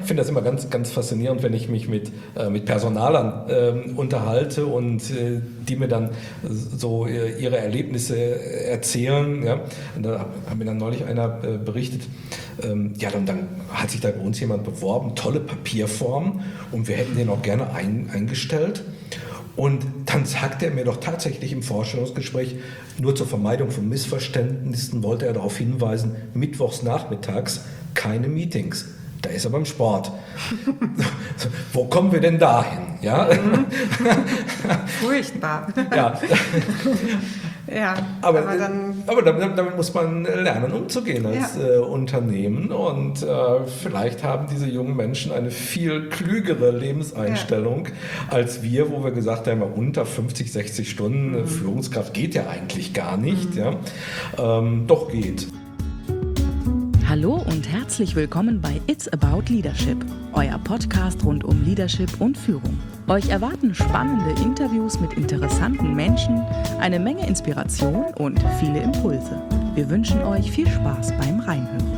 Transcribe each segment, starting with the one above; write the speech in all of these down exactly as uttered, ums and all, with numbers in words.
finde das immer ganz, ganz faszinierend, wenn ich mich mit, äh, mit Personalern äh, unterhalte und äh, die mir dann so äh, ihre Erlebnisse erzählen. Ja? Und da hat mir dann neulich einer äh, berichtet, ähm, ja, dann, dann hat sich da bei uns jemand beworben, tolle Papierform, und wir hätten den auch gerne ein, eingestellt. Und dann sagt er mir doch tatsächlich im Vorstellungsgespräch, nur zur Vermeidung von Missverständnissen wollte er darauf hinweisen, mittwochs nachmittags keine Meetings. Da ist er beim Sport. Wo kommen wir denn dahin? Ja? Furchtbar. Ja. Ja, aber, aber, dann, aber damit, damit muss man lernen, umzugehen als ja. äh, Unternehmen, und äh, vielleicht haben diese jungen Menschen eine viel klügere Lebenseinstellung ja. als wir, wo wir gesagt haben, unter fünfzig, sechzig Stunden mhm. Führungskraft geht ja eigentlich gar nicht. Mhm. Ja? Ähm, doch geht. Hallo und herzlich willkommen bei It's About Leadership, euer Podcast rund um Leadership und Führung. Euch erwarten spannende Interviews mit interessanten Menschen, eine Menge Inspiration und viele Impulse. Wir wünschen euch viel Spaß beim Reinhören.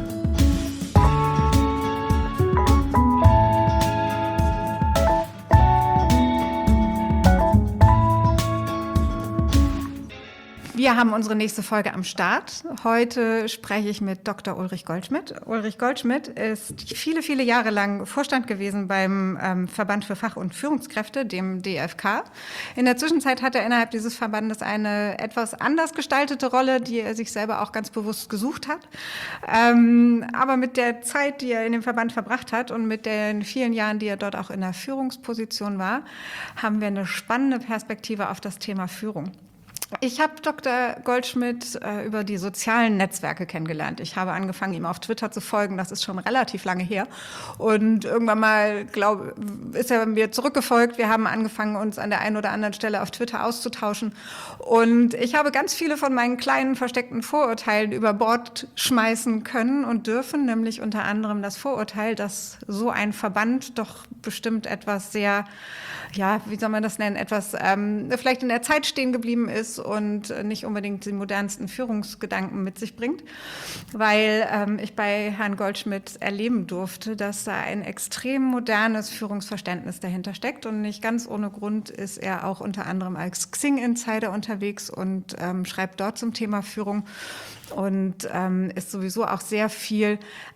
Wir haben unsere nächste Folge am Start. Heute spreche ich mit Doktor Ulrich Goldschmidt. Ulrich Goldschmidt ist viele, viele Jahre lang Vorstand gewesen beim ähm, Verband für Fach- und Führungskräfte, dem D F K. In der Zwischenzeit hat er innerhalb dieses Verbandes eine etwas anders gestaltete Rolle, die er sich selber auch ganz bewusst gesucht hat. Ähm, aber mit der Zeit, die er in dem Verband verbracht hat und mit den vielen Jahren, die er dort auch in der Führungsposition war, haben wir eine spannende Perspektive auf das Thema Führung. Ich habe Doktor Goldschmidt äh, über die sozialen Netzwerke kennengelernt. Ich habe angefangen, ihm auf Twitter zu folgen. Das ist schon relativ lange her. Und irgendwann mal, glaube ist er mir zurückgefolgt. Wir haben angefangen, uns an der einen oder anderen Stelle auf Twitter auszutauschen. Und ich habe ganz viele von meinen kleinen versteckten Vorurteilen über Bord schmeißen können und dürfen, nämlich unter anderem das Vorurteil, dass so ein Verband doch bestimmt etwas sehr, ja, wie soll man das nennen, etwas ähm, vielleicht in der Zeit stehen geblieben ist und nicht unbedingt die modernsten Führungsgedanken mit sich bringt, weil ähm, ich bei Herrn Goldschmidt erleben durfte, dass da ein extrem modernes Führungsverständnis dahinter steckt, und nicht ganz ohne Grund ist er auch unter anderem als Xing-Insider unterwegs und ähm, schreibt dort zum Thema Führung und ähm, ist sowieso auch sehr viel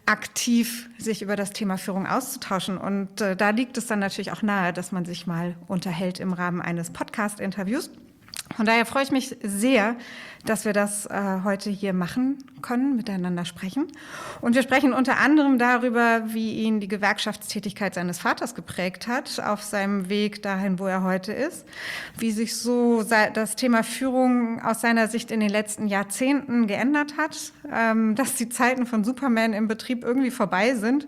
aktiv, sich über das Thema Führung auszutauschen. Und äh, da liegt es dann natürlich auch nahe, dass man sich mal unterhält im Rahmen eines Podcast-Interviews. Von daher freue ich mich sehr, dass wir das äh, heute hier machen können, miteinander sprechen. Und wir sprechen unter anderem darüber, wie ihn die Gewerkschaftstätigkeit seines Vaters geprägt hat auf seinem Weg dahin, wo er heute ist, wie sich so das Thema Führung aus seiner Sicht in den letzten Jahrzehnten geändert hat, ähm, dass die Zeiten von Superman im Betrieb irgendwie vorbei sind.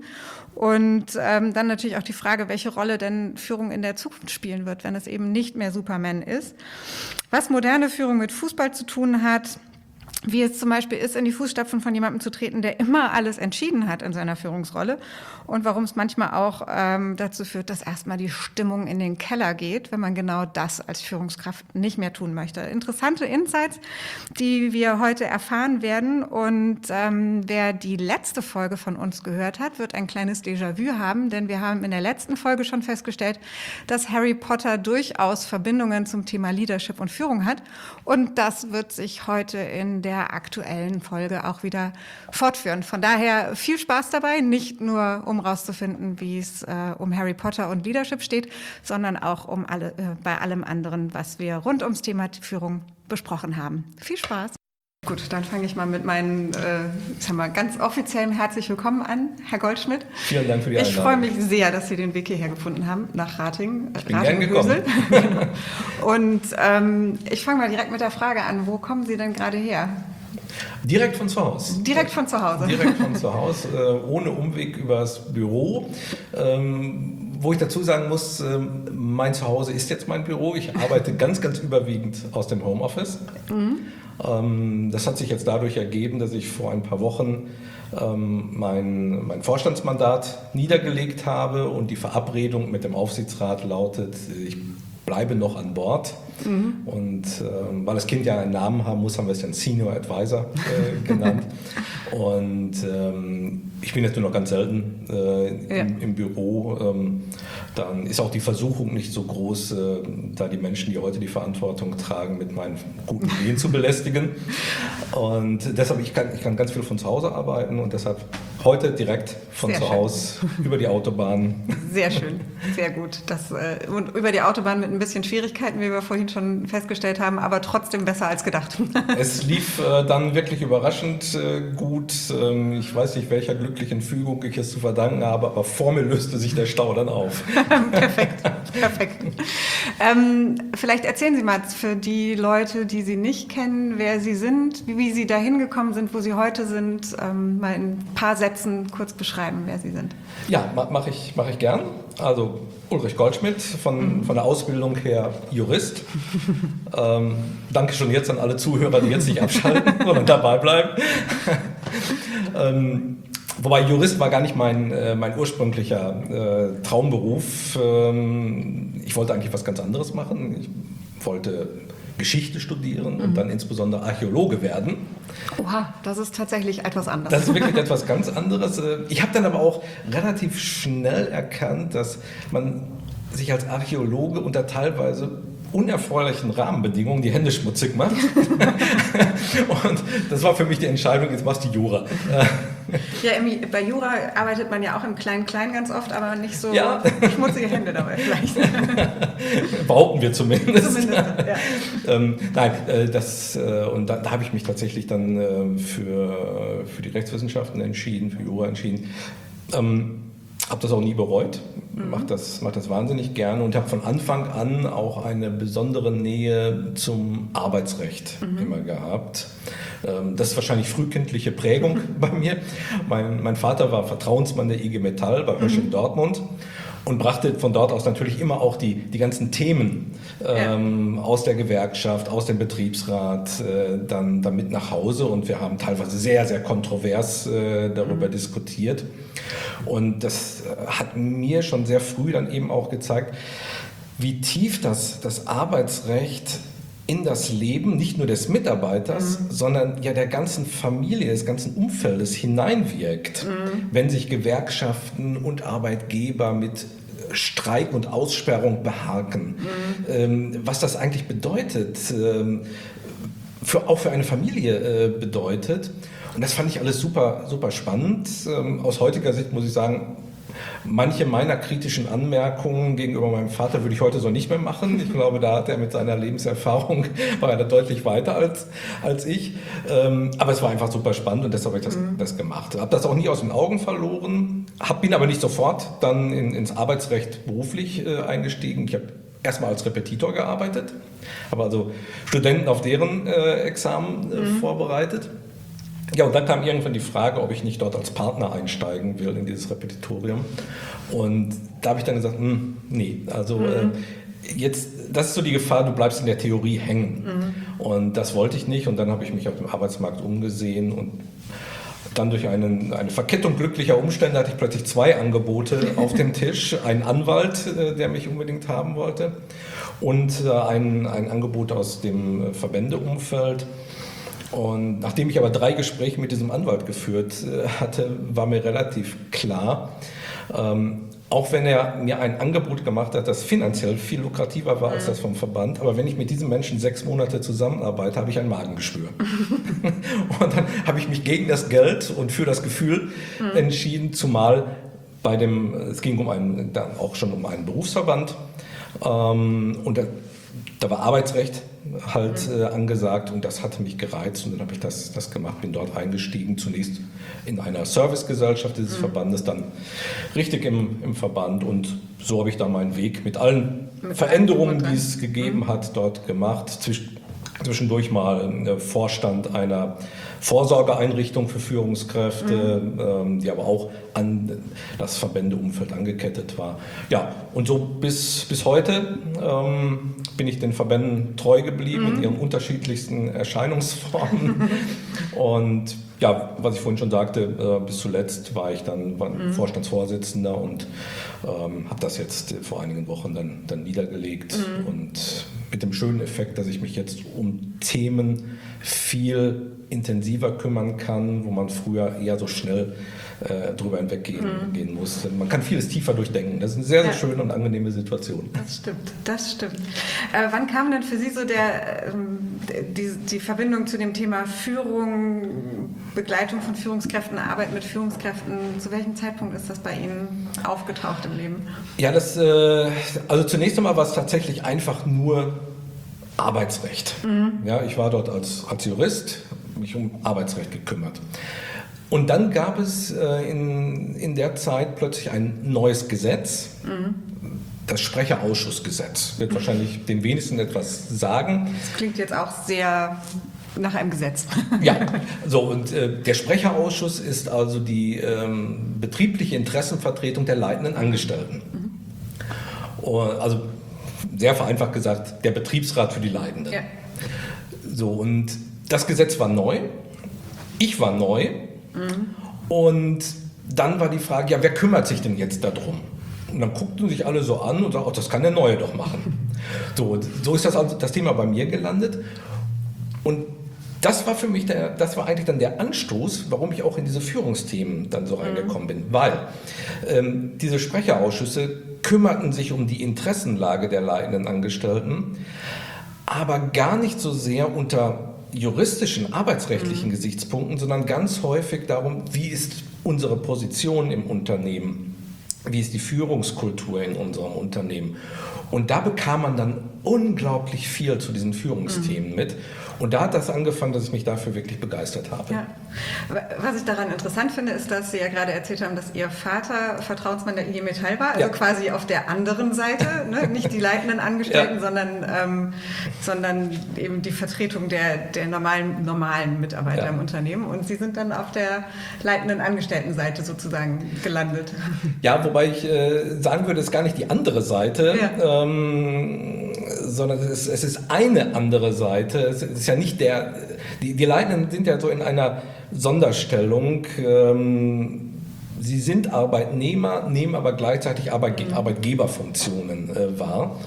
Und ähm, dann natürlich auch die Frage, welche Rolle denn Führung in der Zukunft spielen wird, wenn es eben nicht mehr Superman ist. Was moderne Führung mit Fußball zu tun hat, wie es zum Beispiel ist, in die Fußstapfen von jemandem zu treten, der immer alles entschieden hat in seiner Führungsrolle, und warum es manchmal auch ähm, dazu führt, dass erstmal die Stimmung in den Keller geht, wenn man genau das als Führungskraft nicht mehr tun möchte. Interessante Insights, die wir heute erfahren werden, und ähm, wer die letzte Folge von uns gehört hat, wird ein kleines Déjà-vu haben, denn wir haben in der letzten Folge schon festgestellt, dass Harry Potter durchaus Verbindungen zum Thema Leadership und Führung hat, und das wird sich heute in der aktuellen Folge auch wieder fortführen. Von daher viel Spaß dabei, nicht nur um rauszufinden, wie es äh, um Harry Potter und Leadership steht, sondern auch um alle, äh, bei allem anderen, was wir rund ums Thema Führung besprochen haben. Viel Spaß! Gut, dann fange ich mal mit meinen, äh, sagen wir, ganz offiziellen herzlich willkommen an, Herr Goldschmidt. Vielen Dank für die Einladung. Ich freue mich sehr, dass Sie den Weg hierher gefunden haben, nach Ratingen. Ich bin gern gekommen. Und ähm, ich fange mal direkt mit der Frage an, wo kommen Sie denn gerade her? Direkt von zu Hause. Direkt von zu Hause. Direkt von zu Hause, äh, ohne Umweg übers Büro. Ähm, wo ich dazu sagen muss, ähm, mein Zuhause ist jetzt mein Büro. Ich arbeite ganz, ganz überwiegend aus dem Homeoffice. Mhm. Ähm, das hat sich jetzt dadurch ergeben, dass ich vor ein paar Wochen ähm, mein, mein Vorstandsmandat niedergelegt habe und die Verabredung mit dem Aufsichtsrat lautet, ich bleibe noch an Bord. Mhm. Und äh, weil das Kind ja einen Namen haben muss, haben wir es dann Senior Advisor äh, genannt. Und ähm, ich bin jetzt nur noch ganz selten äh, im, ja. im Büro. Ähm, dann ist auch die Versuchung nicht so groß, äh, da die Menschen, die heute die Verantwortung tragen, mit meinen guten Ideen zu belästigen. Und deshalb, ich kann, ich kann ganz viel von zu Hause arbeiten und deshalb heute direkt von sehr zu Hause über die Autobahn. Sehr schön, sehr gut. Das, äh, und über die Autobahn mit ein bisschen Schwierigkeiten, wie wir vorhin schon festgestellt haben, aber trotzdem besser als gedacht. Es lief äh, dann wirklich überraschend äh, gut. Ähm, ich weiß nicht, welcher glücklichen Fügung ich es zu verdanken habe, aber vor mir löste sich der Stau dann auf. Perfekt, perfekt. Ähm, vielleicht erzählen Sie mal für die Leute, die Sie nicht kennen, wer Sie sind, wie, wie Sie da hingekommen sind, wo Sie heute sind, ähm, mal in ein paar Sätzen kurz beschreiben, wer Sie sind. Ja, mache ich, mach ich gern. Also Ulrich Goldschmidt, von, von der Ausbildung her Jurist. ähm, danke schon jetzt an alle Zuhörer, die jetzt nicht abschalten, sondern dabei bleiben. ähm, wobei Jurist war gar nicht mein, äh, mein ursprünglicher äh, Traumberuf. Ähm, ich wollte eigentlich was ganz anderes machen. Ich wollte Geschichte studieren und mhm. dann insbesondere Archäologe werden. Oha, das ist tatsächlich etwas anderes. Das ist wirklich etwas ganz anderes. Ich habe dann aber auch relativ schnell erkannt, dass man sich als Archäologe unter teilweise unerfreulichen Rahmenbedingungen die Hände schmutzig macht. Und das war für mich die Entscheidung, jetzt machst du Jura. Ja, bei Jura arbeitet man ja auch im Klein-Klein ganz oft, aber nicht so ja. schmutzige Hände dabei vielleicht. Behaupten wir zumindest. Zumindest, ja. ähm, nein, äh, das, äh, und da, da habe ich mich tatsächlich dann äh, für, für die Rechtswissenschaften entschieden, für Jura entschieden. Ähm, habe das auch nie bereut, mhm. mache das, mach das wahnsinnig gerne und habe von Anfang an auch eine besondere Nähe zum Arbeitsrecht mhm. immer gehabt. Das ist wahrscheinlich frühkindliche Prägung bei mir. Mein, mein Vater war Vertrauensmann der I G Metall bei Hösch in Dortmund und brachte von dort aus natürlich immer auch die, die ganzen Themen ähm, ja. aus der Gewerkschaft, aus dem Betriebsrat äh, dann, dann mit nach Hause und wir haben teilweise sehr, sehr kontrovers äh, darüber mhm. diskutiert. Und das hat mir schon sehr früh dann eben auch gezeigt, wie tief das, das Arbeitsrecht in das Leben nicht nur des Mitarbeiters, mhm. sondern ja der ganzen Familie, des ganzen Umfeldes hineinwirkt, mhm. wenn sich Gewerkschaften und Arbeitgeber mit Streik und Aussperrung behaken. Mhm. Ähm, was das eigentlich bedeutet, ähm, für, auch für eine Familie äh, bedeutet. Und das fand ich alles super, super spannend. Ähm, aus heutiger Sicht muss ich sagen, manche meiner kritischen Anmerkungen gegenüber meinem Vater würde ich heute so nicht mehr machen. Ich glaube, da hat er mit seiner Lebenserfahrung, war er da deutlich weiter als, als ich. Ähm, aber es war einfach super spannend und deshalb habe ich das, mhm. das gemacht. Habe das auch nie aus den Augen verloren, hab, bin aber nicht sofort dann in, ins Arbeitsrecht beruflich äh, eingestiegen. Ich habe erstmal als Repetitor gearbeitet, habe also Studenten auf deren äh, Examen äh, mhm. vorbereitet. Ja, und dann kam irgendwann die Frage, ob ich nicht dort als Partner einsteigen will in dieses Repetitorium. Und da habe ich dann gesagt, hm, nee, also mhm. äh, jetzt, das ist so die Gefahr, du bleibst in der Theorie hängen. Mhm. Und das wollte ich nicht. Und dann habe ich mich auf dem Arbeitsmarkt umgesehen und dann durch einen, eine Verkettung glücklicher Umstände hatte ich plötzlich zwei Angebote auf dem Tisch. Einen Anwalt, äh, der mich unbedingt haben wollte, und äh, ein, ein Angebot aus dem Verbändeumfeld. Und nachdem ich aber drei Gespräche mit diesem Anwalt geführt äh, hatte, war mir relativ klar, ähm, auch wenn er mir ein Angebot gemacht hat, das finanziell viel lukrativer war als das vom Verband, aber wenn ich mit diesem Menschen sechs Monate zusammenarbeite, habe ich ein Magengeschwür. Und dann habe ich mich gegen das Geld und für das Gefühl mhm. entschieden, zumal bei dem, es ging um einen, dann auch schon um einen Berufsverband, ähm, und da, da war Arbeitsrecht halt äh, angesagt und das hatte mich gereizt und dann habe ich das, das gemacht, bin dort eingestiegen, zunächst in einer Servicegesellschaft dieses mhm. Verbandes, dann richtig im, im Verband und so habe ich dann meinen Weg mit allen mit Veränderungen, die es gegeben mhm. hat, dort gemacht. Zwisch, zwischendurch mal äh, Vorstand einer Vorsorgeeinrichtung für Führungskräfte, mhm. ähm, die aber auch an das Verbändeumfeld angekettet war. Ja, und so bis, bis heute ähm, bin ich den Verbänden treu geblieben mhm. in ihren unterschiedlichsten Erscheinungsformen. Und ja, was ich vorhin schon sagte, äh, bis zuletzt war ich dann war mhm. Vorstandsvorsitzender und ähm, habe das jetzt äh, vor einigen Wochen dann, dann niedergelegt mhm. und mit dem schönen Effekt, dass ich mich jetzt um Themen viel intensiver kümmern kann, wo man früher eher so schnell äh, drüber hinweggehen mhm. gehen musste. Man kann vieles tiefer durchdenken. Das ist eine sehr, sehr ja. schöne und angenehme Situation. Das stimmt, das stimmt. Äh, wann kam denn für Sie so der, ähm, die, die Verbindung zu dem Thema Führung, Begleitung von Führungskräften, Arbeit mit Führungskräften? Zu welchem Zeitpunkt ist das bei Ihnen aufgetaucht im Leben? Ja, das, äh, also zunächst einmal war es tatsächlich einfach nur Arbeitsrecht. Mhm. Ja, ich war dort als, als Jurist, habe mich um Arbeitsrecht gekümmert. Und dann gab es äh, in, in der Zeit plötzlich ein neues Gesetz, mhm. das Sprecherausschussgesetz. Wird mhm. wahrscheinlich den wenigsten etwas sagen. Das klingt jetzt auch sehr nach einem Gesetz. Ja, so und äh, der Sprecherausschuss ist also die ähm, betriebliche Interessenvertretung der leitenden Angestellten. Mhm. Und, also sehr vereinfacht gesagt, der Betriebsrat für die Leitenden. Ja. So, und das Gesetz war neu, ich war neu mhm. und dann war die Frage, ja, wer kümmert sich denn jetzt darum? Und dann guckten sich alle so an und sagten, oh, das kann der Neue doch machen. So, so ist das, also das Thema bei mir gelandet und das war für mich, der, das war eigentlich dann der Anstoß, warum ich auch in diese Führungsthemen dann so reingekommen bin, weil ähm, diese Sprecherausschüsse kümmerten sich um die Interessenlage der leitenden Angestellten, aber gar nicht so sehr unter juristischen, arbeitsrechtlichen mhm. Gesichtspunkten, sondern ganz häufig darum, wie ist unsere Position im Unternehmen, wie ist die Führungskultur in unserem Unternehmen. Und da bekam man dann unglaublich viel zu diesen Führungsthemen mhm. mit. Und da hat das angefangen, dass ich mich dafür wirklich begeistert habe. Ja. Was ich daran interessant finde, ist, dass Sie ja gerade erzählt haben, dass Ihr Vater Vertrauensmann der I G Metall war, also ja. quasi auf der anderen Seite, ne? Nicht die leitenden Angestellten, ja. sondern, ähm, sondern eben die Vertretung der, der normalen, normalen Mitarbeiter ja. im Unternehmen. Und Sie sind dann auf der leitenden Angestelltenseite sozusagen gelandet. Ja, wobei ich äh, sagen würde, es ist gar nicht die andere Seite, ja. ähm, sondern es, es ist eine andere Seite. Es ist ja nicht der, die, die Leitenden sind ja so in einer Sonderstellung. Ähm, sie sind Arbeitnehmer, nehmen aber gleichzeitig Arbeitge- Arbeitgeberfunktionen äh, wahr.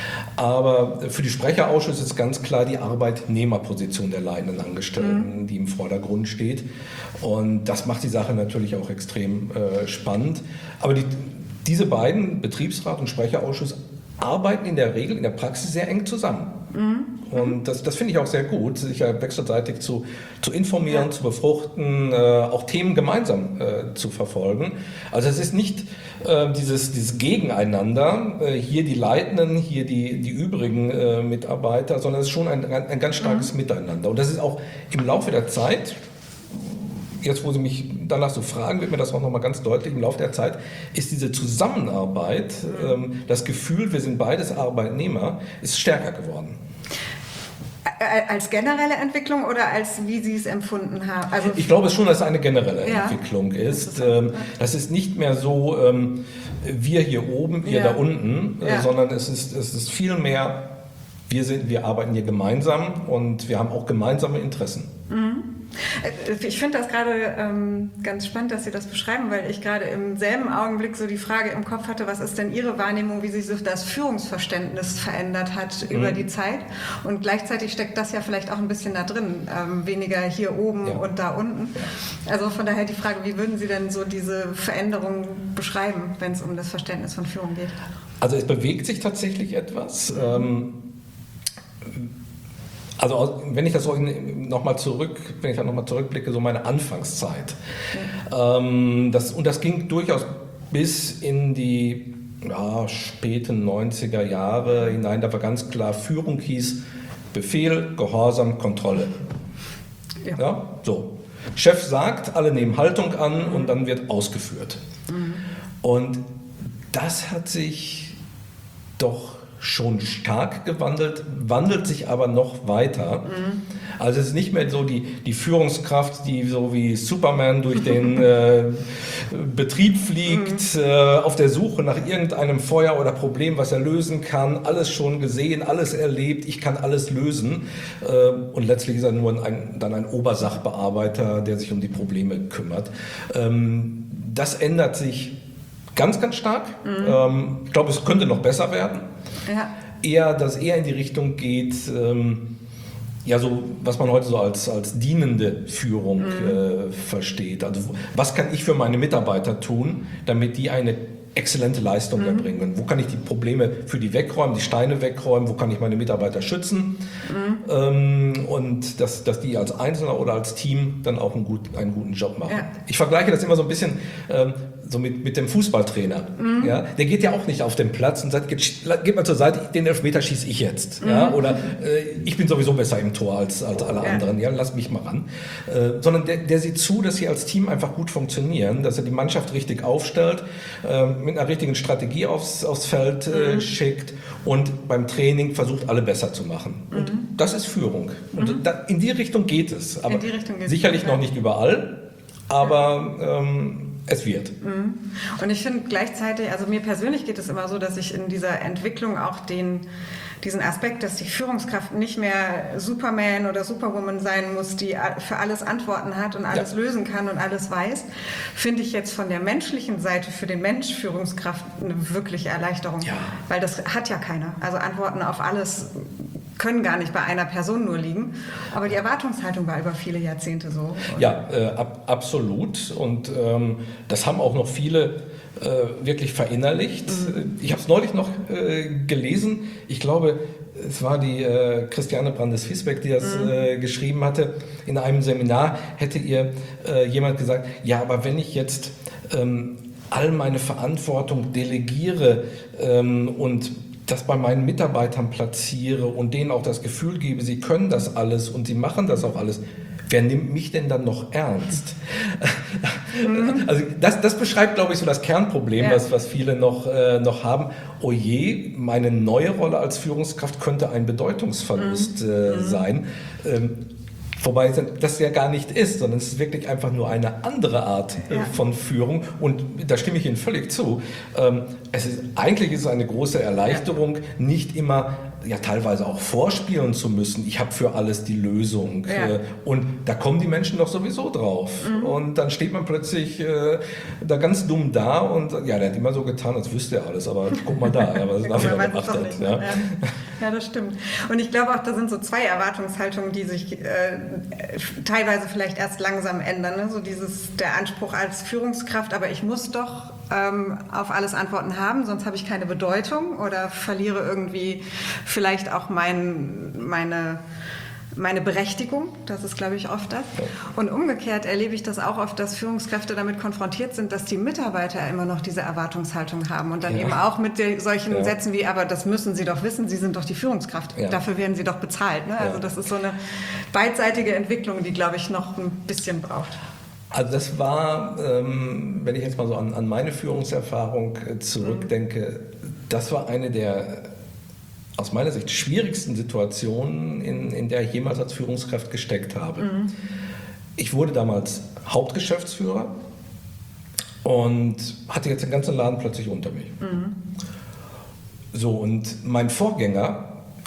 Aber für die Sprecherausschüsse ist ganz klar die Arbeitnehmerposition der leitenden Angestellten, mhm. die im Vordergrund steht. Und das macht die Sache natürlich auch extrem äh, spannend. Aber die, diese beiden, Betriebsrat und Sprecherausschuss, arbeiten in der Regel, in der Praxis sehr eng zusammen. Mhm. Und das, das finde ich auch sehr gut, sich ja wechselseitig zu, zu informieren, ja. zu befruchten, äh, auch Themen gemeinsam äh, zu verfolgen. Also es ist nicht äh, dieses, dieses Gegeneinander, äh, hier die Leitenden, hier die, die übrigen äh, Mitarbeiter, sondern es ist schon ein, ein, ein ganz starkes mhm. Miteinander. Und das ist auch im Laufe der Zeit, jetzt wo Sie mich danach so fragen, wird mir das auch nochmal ganz deutlich, im Laufe der Zeit ist diese Zusammenarbeit, mhm. ähm, das Gefühl, wir sind beides Arbeitnehmer, ist stärker geworden. Als generelle Entwicklung oder als wie Sie es empfunden haben? Also ich glaube schon, dass es eine generelle ja. Entwicklung ist. Das, das ist nicht mehr so, ähm, wir hier oben, ihr ja. da unten, ja. sondern es ist, es ist viel mehr, wir, sind, wir arbeiten hier gemeinsam und wir haben auch gemeinsame Interessen. Mhm. Ich finde das gerade ähm, ganz spannend, dass Sie das beschreiben, weil ich gerade im selben Augenblick so die Frage im Kopf hatte, was ist denn Ihre Wahrnehmung, wie sich so das Führungsverständnis verändert hat mhm. über die Zeit? Und gleichzeitig steckt das ja vielleicht auch ein bisschen da drin, ähm, weniger hier oben ja. und da unten. Ja. Also von daher die Frage, wie würden Sie denn so diese Veränderung beschreiben, wenn es um das Verständnis von Führung geht? Also es bewegt sich tatsächlich etwas. Ähm, Also wenn ich das so nochmal zurück, wenn ich da nochmal zurückblicke, so meine Anfangszeit. Ja. Ähm, das, und das ging durchaus bis in die ja, späten neunziger Jahre hinein. Da war ganz klar, Führung hieß Befehl, Gehorsam, Kontrolle. Ja. Ja, so. Chef sagt, alle nehmen Haltung an mhm. und dann wird ausgeführt. Mhm. Und das hat sich doch schon stark gewandelt, wandelt sich aber noch weiter. Mhm. Also es ist nicht mehr so die, die Führungskraft, die so wie Superman durch den äh, Betrieb fliegt, mhm. äh, auf der Suche nach irgendeinem Feuer oder Problem, was er lösen kann, alles schon gesehen, alles erlebt, ich kann alles lösen. Äh, und letztlich ist er nur ein, dann ein Obersachbearbeiter, der sich um die Probleme kümmert. Ähm, das ändert sich ganz, ganz stark. Mhm. Ähm, ich glaube, es könnte noch besser werden. Ja. Eher, dass eher in die Richtung geht, ähm, ja, so, was man heute so als, als dienende Führung mhm. äh, versteht. Also, was kann ich für meine Mitarbeiter tun, damit die eine exzellente Leistung mhm. erbringen? Wo kann ich die Probleme für die wegräumen, die Steine wegräumen? Wo kann ich meine Mitarbeiter schützen? Mhm. Ähm, und dass, dass die als Einzelner oder als Team dann auch einen, gut, einen guten Job machen. Ja. Ich vergleiche das immer so ein bisschen ähm, so mit, mit dem Fußballtrainer. Mhm. Ja? Der geht ja auch nicht auf den Platz und sagt, geht, geht mal zur Seite, den Elfmeter schieße ich jetzt. Mhm. Ja? Oder äh, ich bin sowieso besser im Tor als, als alle ja. anderen, ja? Lass mich mal ran. Äh, sondern der, der sieht zu, dass sie als Team einfach gut funktionieren, dass er die Mannschaft richtig aufstellt, äh, mit einer richtigen Strategie aufs, aufs Feld äh, mhm. schickt und beim Training versucht, alle besser zu machen. Mhm. Und das ist Führung. Und mhm. da, in die Richtung geht es. Aber Richtung geht sicherlich es, noch nicht überall, aber ja. ähm, es wird. Und ich finde gleichzeitig, also mir persönlich geht es immer so, dass ich in dieser Entwicklung auch den, diesen Aspekt, dass die Führungskraft nicht mehr Superman oder Superwoman sein muss, die für alles Antworten hat und alles ja. lösen kann und alles weiß, finde ich jetzt von der menschlichen Seite für den Mensch Führungskraft eine wirkliche Erleichterung. Ja. Weil das hat ja keiner. Also Antworten auf alles können gar nicht bei einer Person nur liegen. Aber die Erwartungshaltung war über viele Jahrzehnte so. Ja, äh, ab, absolut. Und ähm, das haben auch noch viele äh, wirklich verinnerlicht. Mhm. Ich habe es neulich noch äh, gelesen. Ich glaube, es war die äh, Christiane Brandes-Fiesbeck, die das mhm. äh, geschrieben hatte. In einem Seminar hätte ihr äh, jemand gesagt, ja, aber wenn ich jetzt ähm, all meine Verantwortung delegiere ähm, und das bei meinen Mitarbeitern platziere und denen auch das Gefühl gebe, sie können das alles und sie machen das auch alles, wer nimmt mich denn dann noch ernst? Mhm. Also das, das beschreibt, glaube ich, so das Kernproblem, ja. was, was viele noch, äh, noch haben. Oh je, meine neue Rolle als Führungskraft könnte ein Bedeutungsverlust mhm. äh, sein. Ähm, Wobei das ja gar nicht ist, sondern es ist wirklich einfach nur eine andere Art äh, ja. von Führung. Und da stimme ich Ihnen völlig zu. Ähm, es ist, eigentlich ist es eine große Erleichterung, nicht immer, ja teilweise auch vorspielen zu müssen. Ich habe für alles die Lösung. Ja. Äh, und da kommen die Menschen doch sowieso drauf. Mhm. Und dann steht man plötzlich äh, da ganz dumm da und ja, der hat immer so getan, als wüsste er alles. Aber guck mal da, ja, was er dafür gemacht hat. Ja. Ja. ja, das stimmt. Und ich glaube auch, da sind so zwei Erwartungshaltungen, die sich äh, teilweise vielleicht erst langsam ändern. Ne? So dieses, der Anspruch als Führungskraft, aber ich muss doch ähm, auf alles Antworten haben, sonst habe ich keine Bedeutung oder verliere irgendwie vielleicht auch mein, meine, meine Berechtigung. Das ist, glaube ich, oft das. Und umgekehrt erlebe ich das auch oft, dass Führungskräfte damit konfrontiert sind, dass die Mitarbeiter immer noch diese Erwartungshaltung haben und dann ja. eben auch mit solchen ja. Sätzen wie, aber das müssen Sie doch wissen, Sie sind doch die Führungskraft. Ja. Dafür werden Sie doch bezahlt. Ne? Also ja. das ist so eine beidseitige Entwicklung, die, glaube ich, noch ein bisschen braucht. Also das war, ähm, wenn ich jetzt mal so an, an meine Führungserfahrung zurückdenke, mhm. das war eine der aus meiner Sicht schwierigsten Situationen, in, in der ich jemals als Führungskraft gesteckt habe. Mhm. Ich wurde damals Hauptgeschäftsführer und hatte jetzt den ganzen Laden plötzlich unter mich. Mhm. So, und mein Vorgänger,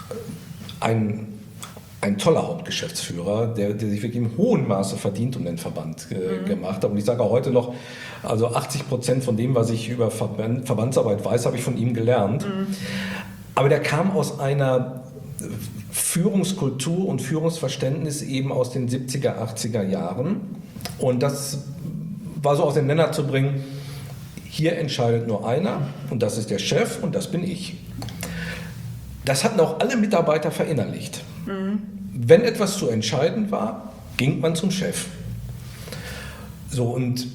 ein, ein toller Hauptgeschäftsführer, der, der sich wirklich im hohen Maße verdient um den Verband äh, mhm. gemacht hat. Und ich sage auch heute noch, also achtzig Prozent von dem, was ich über Verband, Verbandsarbeit weiß, habe ich von ihm gelernt. Mhm. Aber der kam aus einer Führungskultur und Führungsverständnis eben aus den siebziger, achtziger Jahren. Und das war so aus dem Nenner zu bringen, hier entscheidet nur einer und das ist der Chef und das bin ich. Das hatten auch alle Mitarbeiter verinnerlicht. Mhm. Wenn etwas zu entscheiden war, ging man zum Chef. So, und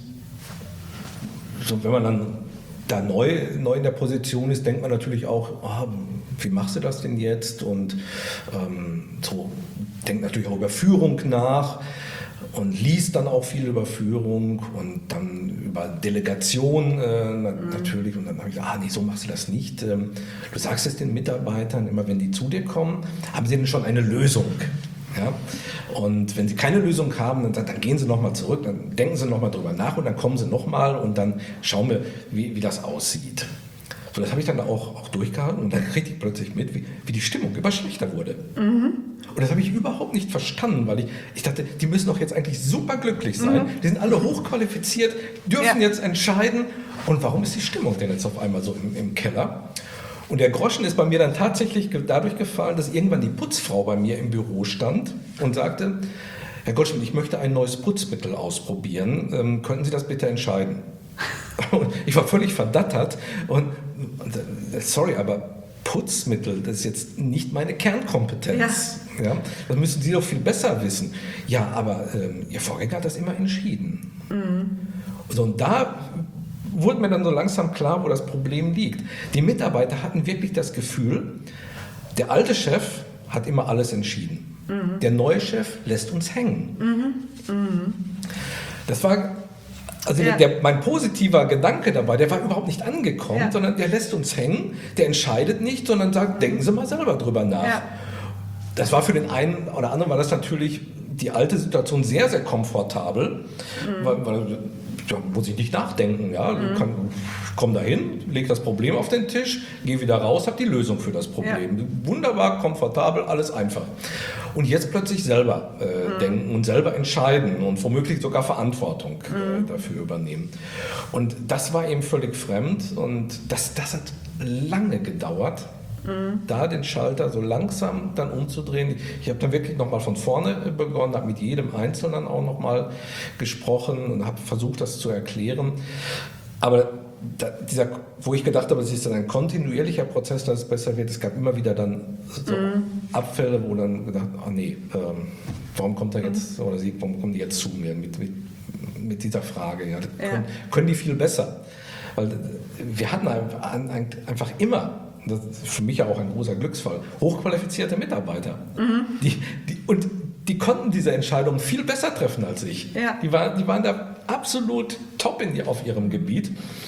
so, wenn man dann da neu, neu in der Position ist, denkt man natürlich auch, oh, wie machst du das denn jetzt? Und ähm, so denkt natürlich auch über Führung nach. und liest dann auch viel über Führung und dann über Delegation äh, na, mhm. natürlich. Und dann habe ich gesagt, ah nee, so machst du das nicht. Ähm, du sagst es den Mitarbeitern, immer wenn die zu dir kommen, haben sie denn schon eine Lösung. Ja? Und wenn sie keine Lösung haben, dann, dann gehen sie nochmal zurück, dann denken sie nochmal drüber nach und dann kommen sie nochmal und dann schauen wir, wie, wie das aussieht. So, das habe ich dann auch, auch durchgehalten und dann kriegte ich plötzlich mit, wie, wie die Stimmung immer schlechter wurde. Mhm. Und das habe ich überhaupt nicht verstanden, weil ich, ich dachte, die müssen doch jetzt eigentlich super glücklich sein. Mhm. Die sind alle hochqualifiziert, dürfen ja. jetzt entscheiden. Und warum ist die Stimmung denn jetzt auf einmal so im, im Keller? Und der Groschen ist bei mir dann tatsächlich dadurch gefallen, dass irgendwann die Putzfrau bei mir im Büro stand und sagte, Herr Goldschmidt, ich möchte ein neues Putzmittel ausprobieren. Ähm, könnten Sie das bitte entscheiden? Und ich war völlig verdattert und, und sorry, aber Putzmittel, das ist jetzt nicht meine Kernkompetenz. Ja. Ja, das müssen Sie doch viel besser wissen. Ja, aber ähm, Ihr Vorgänger hat das immer entschieden. Mhm. So, und da wurde mir dann so langsam klar, wo das Problem liegt. Die Mitarbeiter hatten wirklich das Gefühl, der alte Chef hat immer alles entschieden. Mhm. Der neue Chef lässt uns hängen. Mhm. Mhm. Das war... Also ja. der, mein positiver Gedanke dabei, der war überhaupt nicht angekommen, ja. sondern der lässt uns hängen, der entscheidet nicht, sondern sagt, denken Sie mal selber drüber nach. Ja. Das war für den einen oder anderen, war das natürlich die alte Situation sehr, sehr komfortabel, mhm. weil, weil da muss ich nicht nachdenken. Ja? Mhm. Kann, komm da hin, leg das Problem auf den Tisch, geh wieder raus, hab die Lösung für das Problem. Ja. Wunderbar, komfortabel, alles einfach. Und jetzt plötzlich selber äh, mhm. denken und selber entscheiden und womöglich sogar Verantwortung mhm. äh, dafür übernehmen. Und das war eben völlig fremd und das, das hat lange gedauert, mhm. da den Schalter so langsam dann umzudrehen. Ich habe dann wirklich nochmal von vorne begonnen, habe mit jedem Einzelnen auch nochmal gesprochen und habe versucht, das zu erklären. Aber da, dieser, wo ich gedacht habe, es ist dann ein kontinuierlicher Prozess, dass es besser wird. Es gab immer wieder dann so mm. Abfälle, wo dann gedacht, ah nee, ähm, warum kommt er jetzt mm. oder sie, warum kommen die jetzt zu mir mit, mit, mit dieser Frage? Ja, ja. Können, können die viel besser? Weil wir hatten einfach immer, das ist für mich ja auch ein großer Glücksfall, hochqualifizierte Mitarbeiter. Mm. Die, die, und die konnten diese Entscheidung viel besser treffen als ich. Ja. Die, war, die waren da absolut top in, auf ihrem Gebiet.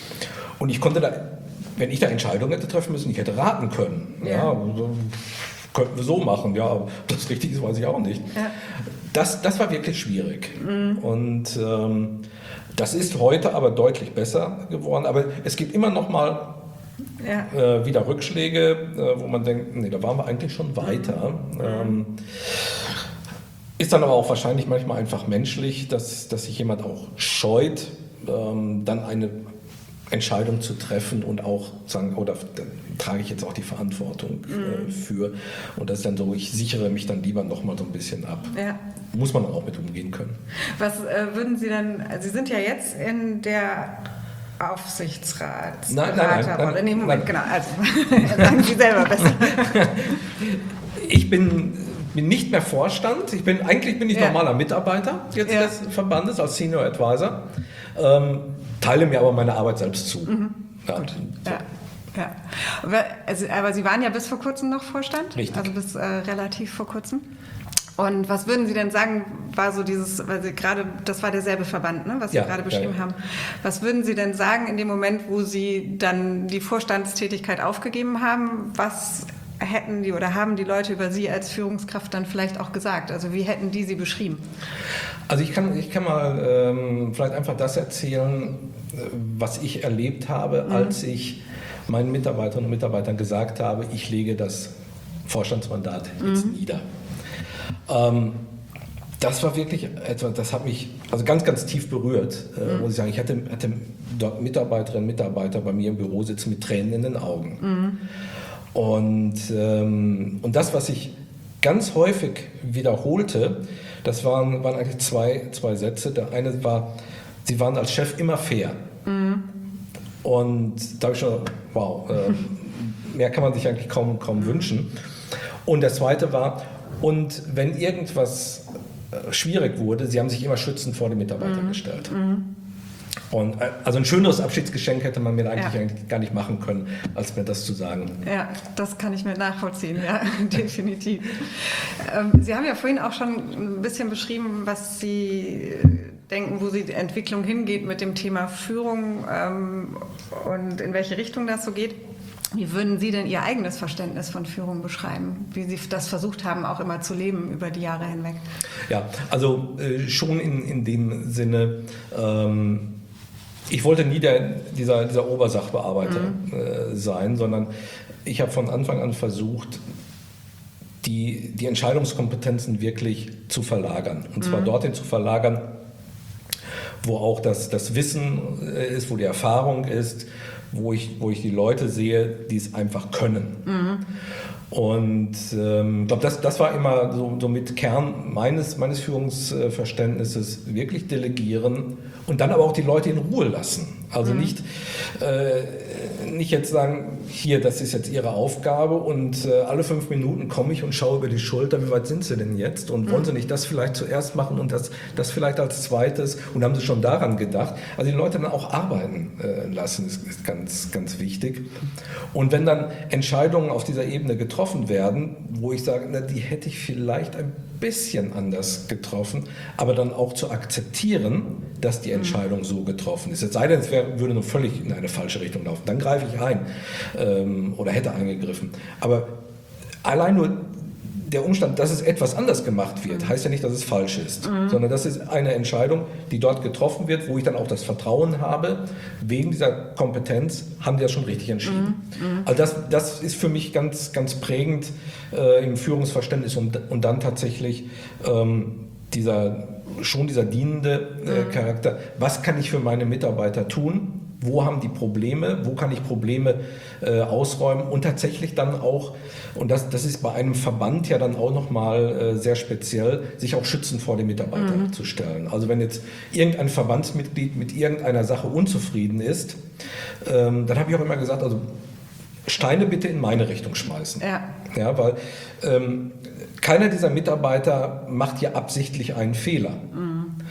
Und ich konnte da, wenn ich da Entscheidungen hätte treffen müssen, ich hätte raten können. Ja. Ja, so, könnten wir so machen. Ja, ob das richtig ist, weiß ich auch nicht. Ja. Das, das war wirklich schwierig. Mhm. Und ähm, das ist heute aber deutlich besser geworden. Aber es gibt immer noch mal ja. äh, wieder Rückschläge, äh, wo man denkt, nee, da waren wir eigentlich schon weiter. Mhm. Ähm, ist dann aber auch wahrscheinlich manchmal einfach menschlich, dass, dass sich jemand auch scheut, ähm, dann eine Entscheidung zu treffen und auch sagen, oder da trage ich jetzt auch die Verantwortung mm. äh, für. Und das ist dann so, ich sichere mich dann lieber noch mal so ein bisschen ab. Ja. Muss man auch mit umgehen können. Was äh, würden Sie dann, also Sie sind ja jetzt in der Aufsichtsratsberaterrolle. Nein, nein, nein, nein, nee, Moment, nein. Genau, also sagen Sie selber besser. Ich bin... bin nicht mehr Vorstand, ich bin, eigentlich bin ich ja. normaler Mitarbeiter jetzt ja. des Verbandes als Senior Advisor, ähm, teile mir aber meine Arbeit selbst zu. Mhm. Ja, Gut. So. Ja. Ja. Aber, also, aber Sie waren ja bis vor kurzem noch Vorstand? Richtig. Also bis äh, relativ vor kurzem. Und was würden Sie denn sagen, war so dieses, weil Sie gerade, das war derselbe Verband, ne, was Sie ja, gerade beschrieben ja, ja. haben. Was würden Sie denn sagen in dem Moment, wo Sie dann die Vorstandstätigkeit aufgegeben haben, was hätten die oder haben die Leute über Sie als Führungskraft dann vielleicht auch gesagt? Also wie hätten die Sie beschrieben? Also ich kann, ich kann mal ähm, vielleicht einfach das erzählen, was ich erlebt habe, mhm. als ich meinen Mitarbeiterinnen und Mitarbeitern gesagt habe, ich lege das Vorstandsmandat jetzt mhm. nieder. Ähm, das war wirklich etwas, das hat mich also ganz, ganz tief berührt, äh, mhm. muss ich sagen. Ich hatte, hatte dort Mitarbeiterinnen und Mitarbeiter bei mir im Büro sitzen mit Tränen in den Augen. Mhm. Und, ähm, und das, was ich ganz häufig wiederholte, das waren, waren eigentlich zwei, zwei Sätze. Der eine war, Sie waren als Chef immer fair. Mhm. Und da habe ich schon, wow, äh, mehr kann man sich eigentlich kaum, kaum mhm. wünschen. Und der zweite war, und wenn irgendwas äh, schwierig wurde, Sie haben sich immer schützend vor die Mitarbeiter mhm. gestellt. Mhm. Und also ein schöneres Abschiedsgeschenk hätte man mir eigentlich, ja. eigentlich gar nicht machen können, als mir das zu sagen. Ja, das kann ich mir nachvollziehen, ja, definitiv. Ähm, Sie haben ja vorhin auch schon ein bisschen beschrieben, was Sie denken, wo die Entwicklung hingeht mit dem Thema Führung ähm, und in welche Richtung das so geht. Wie würden Sie denn Ihr eigenes Verständnis von Führung beschreiben? Wie Sie das versucht haben, auch immer zu leben über die Jahre hinweg? Ja, also äh, schon in, in dem Sinne, ähm, ich wollte nie der, dieser, dieser Obersachbearbeiter mhm. äh, sein, sondern ich habe von Anfang an versucht, die, die Entscheidungskompetenzen wirklich zu verlagern. Und zwar mhm. dorthin zu verlagern, wo auch das, das Wissen ist, wo die Erfahrung ist, wo ich, wo ich die Leute sehe, die es einfach können. Mhm. Und ich ähm, glaube, das, das war immer so, so mit Kern meines, meines Führungsverständnisses, wirklich delegieren und dann aber auch die Leute in Ruhe lassen. Also mhm. nicht, äh, nicht jetzt sagen, hier, das ist jetzt Ihre Aufgabe und äh, alle fünf Minuten komme ich und schaue über die Schulter, wie weit sind Sie denn jetzt? Und mhm. wollen Sie nicht das vielleicht zuerst machen und das, das vielleicht als zweites? Und haben Sie schon daran gedacht? Also die Leute dann auch arbeiten äh, lassen, ist, ist ganz, ganz wichtig. Und wenn dann Entscheidungen auf dieser Ebene getroffen werden, wo ich sage, na, die hätte ich vielleicht ein bisschen anders getroffen, aber dann auch zu akzeptieren, dass die Entscheidung mhm. so getroffen ist. Es sei denn, es wär, würde nur völlig in eine falsche Richtung laufen. Dann greife ich ein ähm, oder hätte eingegriffen. Aber allein nur der Umstand, dass es etwas anders gemacht wird, heißt ja nicht, dass es falsch ist, mhm. sondern das ist eine Entscheidung, die dort getroffen wird, wo ich dann auch das Vertrauen habe, wegen dieser Kompetenz haben die das schon richtig entschieden. Mhm. Also das, das ist für mich ganz, ganz prägend äh, im Führungsverständnis und, und dann tatsächlich ähm, dieser, schon dieser dienende äh, Charakter. Was kann ich für meine Mitarbeiter tun? Wo haben die Probleme? Wo kann ich Probleme äh, ausräumen? Und tatsächlich dann auch, und das, das ist bei einem Verband ja dann auch nochmal äh, sehr speziell, sich auch schützend vor den Mitarbeitern mhm. zu stellen. Also wenn jetzt irgendein Verbandsmitglied mit irgendeiner Sache unzufrieden ist, ähm, dann habe ich auch immer gesagt, also Steine bitte in meine Richtung schmeißen. Ja. Ja, weil ähm, keiner dieser Mitarbeiter macht ja absichtlich einen Fehler. Mhm.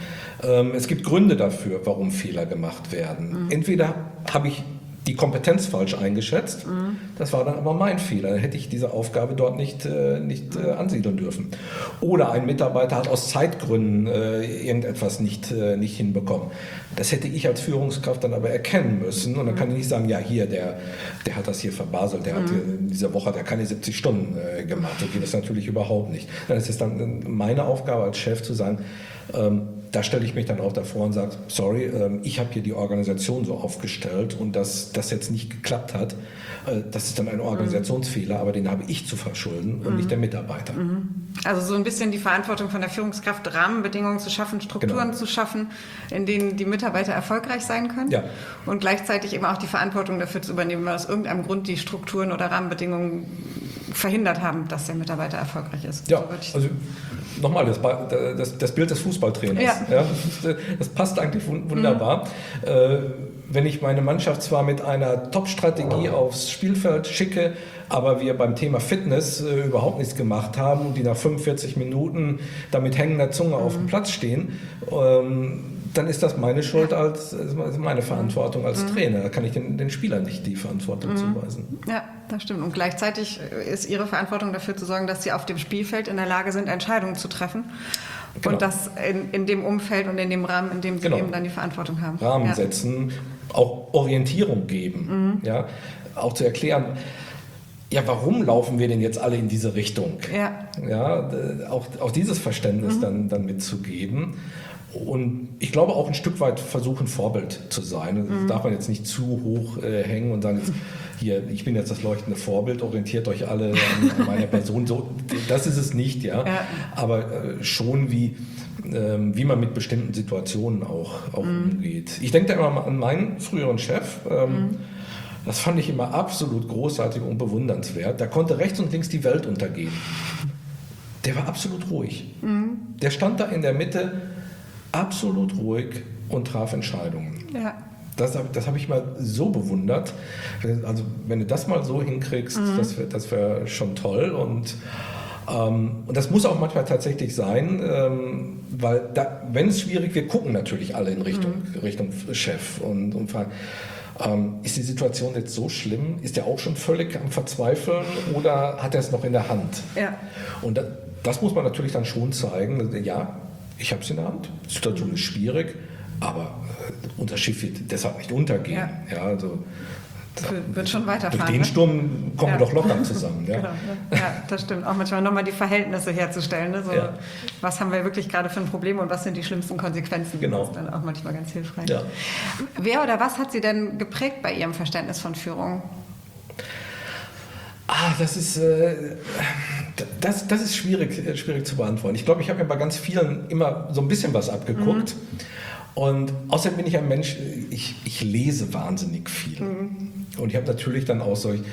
Es gibt Gründe dafür, warum Fehler gemacht werden. Mhm. Entweder habe ich die Kompetenz falsch eingeschätzt, mhm. das war dann aber mein Fehler, dann hätte ich diese Aufgabe dort nicht, äh, nicht äh, ansiedeln dürfen. Oder ein Mitarbeiter hat aus Zeitgründen äh, irgendetwas nicht, äh, nicht hinbekommen. Das hätte ich als Führungskraft dann aber erkennen müssen und dann kann ich nicht sagen, ja hier, der, der hat das hier verbaselt, der mhm. hat in dieser Woche der keine siebzig Stunden äh, gemacht. So geht das natürlich überhaupt nicht. Dann ist es dann meine Aufgabe als Chef zu sagen, ähm, da stelle ich mich dann auch davor und sage, sorry, ähm, ich habe hier die Organisation so aufgestellt und dass das jetzt nicht geklappt hat, äh, das ist dann ein Organisationsfehler, aber den habe ich zu verschulden und mhm. nicht der Mitarbeiter. Also so ein bisschen die Verantwortung von der Führungskraft, Rahmenbedingungen zu schaffen, Strukturen genau. zu schaffen, in denen die Mitarbeiter erfolgreich sein können ja. und gleichzeitig eben auch die Verantwortung dafür zu übernehmen, weil aus irgendeinem Grund die Strukturen oder Rahmenbedingungen verhindert haben, dass der Mitarbeiter erfolgreich ist. Ja, so also nochmal, das, das, das Bild des Fußballtrainers, ja. Ja, das, das passt eigentlich wunderbar. Mhm. Äh, wenn ich meine Mannschaft zwar mit einer Top-Strategie aufs Spielfeld schicke, aber wir beim Thema Fitness äh, überhaupt nichts gemacht haben und die nach fünfundvierzig Minuten da mit hängender Zunge mhm. auf dem Platz stehen, ähm, dann ist das meine Schuld, als meine Verantwortung als mhm. Trainer. Da kann ich den, den Spielern nicht die Verantwortung mhm. zuweisen. Ja, das stimmt. Und gleichzeitig ist Ihre Verantwortung dafür zu sorgen, dass Sie auf dem Spielfeld in der Lage sind, Entscheidungen zu treffen. Genau. Und das in, in dem Umfeld und in dem Rahmen, in dem Sie genau. eben dann die Verantwortung haben. Rahmen ja. setzen, auch Orientierung geben. Mhm. Ja, auch zu erklären, ja, warum laufen wir denn jetzt alle in diese Richtung? Ja. Ja, auch, auch dieses Verständnis mhm. dann, dann mitzugeben. Und ich glaube auch ein Stück weit versuchen, Vorbild zu sein. Das mhm. darf man jetzt nicht zu hoch äh, hängen und sagen, jetzt, hier, ich bin jetzt das leuchtende Vorbild, orientiert euch alle an, an meiner Person. So, das ist es nicht, ja. ja. Aber äh, schon wie, ähm, wie man mit bestimmten Situationen auch, auch mhm. umgeht. Ich denke da immer an meinen früheren Chef. Ähm, mhm. Das fand ich immer absolut großartig und bewundernswert. Da konnte rechts und links die Welt untergehen. Der war absolut ruhig. Mhm. Der stand da in der Mitte, absolut ruhig und traf Entscheidungen. Ja. Das, das habe ich mal so bewundert. Also wenn du das mal so hinkriegst, mhm. das wäre das wär schon toll. Und Ähm, und das muss auch manchmal tatsächlich sein, ähm, weil da, wenn es schwierig wird, gucken natürlich alle in Richtung, mhm. Richtung Chef und, und fragen, ähm, ist die Situation jetzt so schlimm? Ist der auch schon völlig am Verzweifeln oder hat er es noch in der Hand? Ja. Und das, das muss man natürlich dann schon zeigen. Ja, ich habe es in der Hand, die Situation ist schwierig, aber äh, unser Schiff wird deshalb nicht untergehen. Ja. Ja, also, wird schon weiterfahren. Durch den ne? Sturm kommen ja. wir doch locker zusammen. Ja, genau, ja. ja das stimmt. Auch manchmal nochmal die Verhältnisse herzustellen. Ne? So, ja. Was haben wir wirklich gerade für ein Problem und was sind die schlimmsten Konsequenzen? Genau. Das ist dann auch manchmal ganz hilfreich. Ja. Wer oder was hat Sie denn geprägt bei Ihrem Verständnis von Führung? Ah, das ist, äh, das, das ist schwierig, schwierig zu beantworten. Ich glaube, ich habe mir bei ganz vielen immer so ein bisschen was abgeguckt. Mhm. Und außerdem bin ich ein Mensch, ich, ich lese wahnsinnig viel. Mhm. Und ich habe natürlich dann auch solch,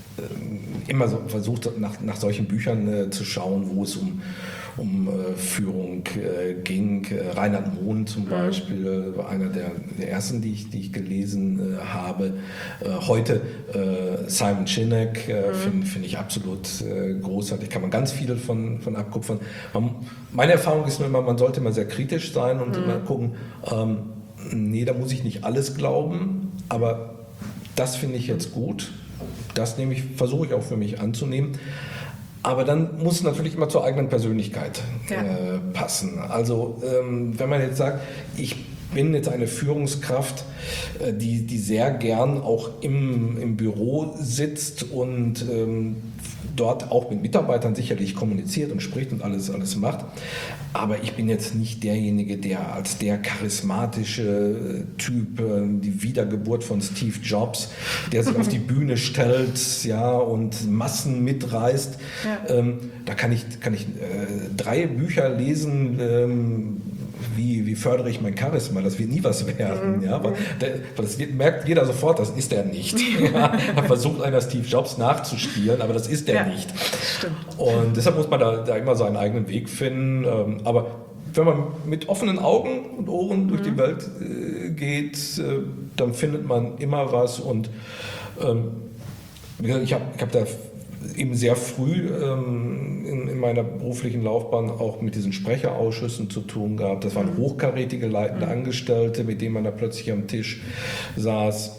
äh, immer so versucht, nach, nach solchen Büchern äh, zu schauen, wo es um, um äh, Führung äh, ging. Äh, Reinhard Mohn zum Beispiel war einer der, der ersten, die ich, die ich gelesen äh, habe. Äh, heute äh, Simon Sinek äh, mhm. finde find ich absolut äh, großartig. Kann man ganz viel von, von abkupfern. Man, meine Erfahrung ist nur immer, man sollte immer sehr kritisch sein und mhm. immer gucken, ähm, nee, da muss ich nicht alles glauben, aber das finde ich jetzt gut. Das nehme ich, versuche ich auch für mich anzunehmen. Aber dann muss es natürlich immer zur eigenen Persönlichkeit ja. äh, passen. Also ähm, wenn man jetzt sagt, ich bin jetzt eine Führungskraft, äh, die, die sehr gern auch im, im Büro sitzt und ähm, dort auch mit Mitarbeitern sicherlich kommuniziert und spricht und alles, alles macht. Aber ich bin jetzt nicht derjenige, der als der charismatische Typ, die Wiedergeburt von Steve Jobs, der sich auf die Bühne stellt, ja, und Massen mitreißt. Ja. Ähm, da kann ich, kann ich äh, drei Bücher lesen, ähm, wie, wie fördere ich mein Charisma, das wird nie was werden. Mhm. Ja, aber der, das merkt jeder sofort, das ist er nicht. Ja, er versucht einer Steve Jobs nachzuspielen, aber das ist er ja, nicht. Stimmt. Und deshalb muss man da, da immer seinen eigenen Weg finden. Aber wenn man mit offenen Augen und Ohren mhm. durch die Welt äh, geht, äh, dann findet man immer was. Und ähm, ich habe ich hab da eben sehr früh ähm, in, in meiner beruflichen Laufbahn auch mit diesen Sprecherausschüssen zu tun gehabt. Das waren hochkarätige leitende mhm. Angestellte, mit denen man da plötzlich am Tisch saß.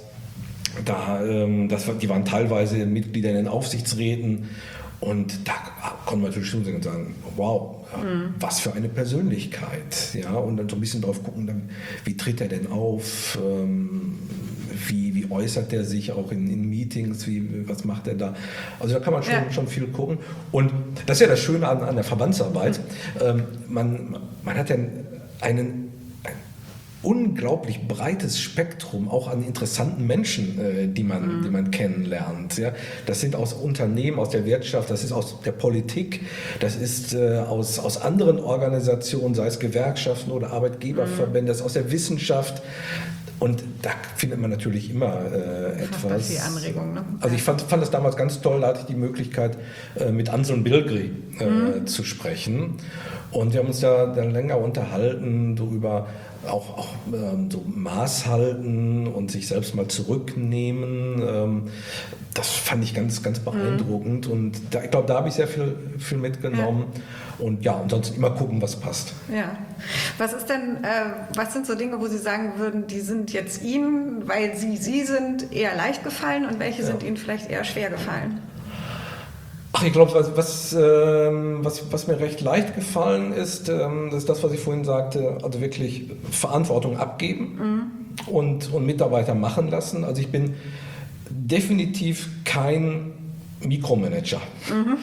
Da, ähm, das, die waren teilweise Mitglieder in den Aufsichtsräten. Und da konnte man natürlich schon sagen, wow, mhm. was für eine Persönlichkeit. Ja? Und dann so ein bisschen drauf gucken, dann, wie tritt er denn auf, ähm, wie, wie äußert er sich auch in, in Meetings, wie, was macht er da. Also da kann man schon, ja. schon viel gucken. Und das ist ja das Schöne an, an der Verbandsarbeit. Mhm. Ähm, man, man hat ja einen unglaublich breites Spektrum auch an interessanten Menschen, äh, die man, mhm. die man kennenlernt. Ja? Das sind aus Unternehmen, aus der Wirtschaft, das ist aus der Politik, das ist äh, aus, aus anderen Organisationen, sei es Gewerkschaften oder Arbeitgeberverbände, mhm. das ist aus der Wissenschaft. Und da findet man natürlich immer äh, etwas. Die Anregung, ne? Also ich fand, fand das damals ganz toll, da hatte ich die Möglichkeit, äh, mit Anselm Bilgri äh, mhm. zu sprechen. Und wir haben uns da dann länger unterhalten darüber, auch, auch ähm, so Maß halten und sich selbst mal zurücknehmen. Ähm, das fand ich ganz, ganz beeindruckend. Mhm. Und da, ich glaube, da habe ich sehr viel, viel mitgenommen. Ja. Und ja, ansonsten immer gucken, was passt. Ja. Was ist denn, äh, was sind so Dinge, wo Sie sagen würden, die sind jetzt Ihnen, weil Sie Sie sind, eher leicht gefallen und welche ja. sind Ihnen vielleicht eher schwer gefallen? Ach, ich glaube, was, was, ähm, was, was mir recht leicht gefallen ist, ähm, das ist das, was ich vorhin sagte, also wirklich Verantwortung abgeben mhm. und, und Mitarbeiter machen lassen. Also ich bin definitiv kein Mikromanager. Mhm.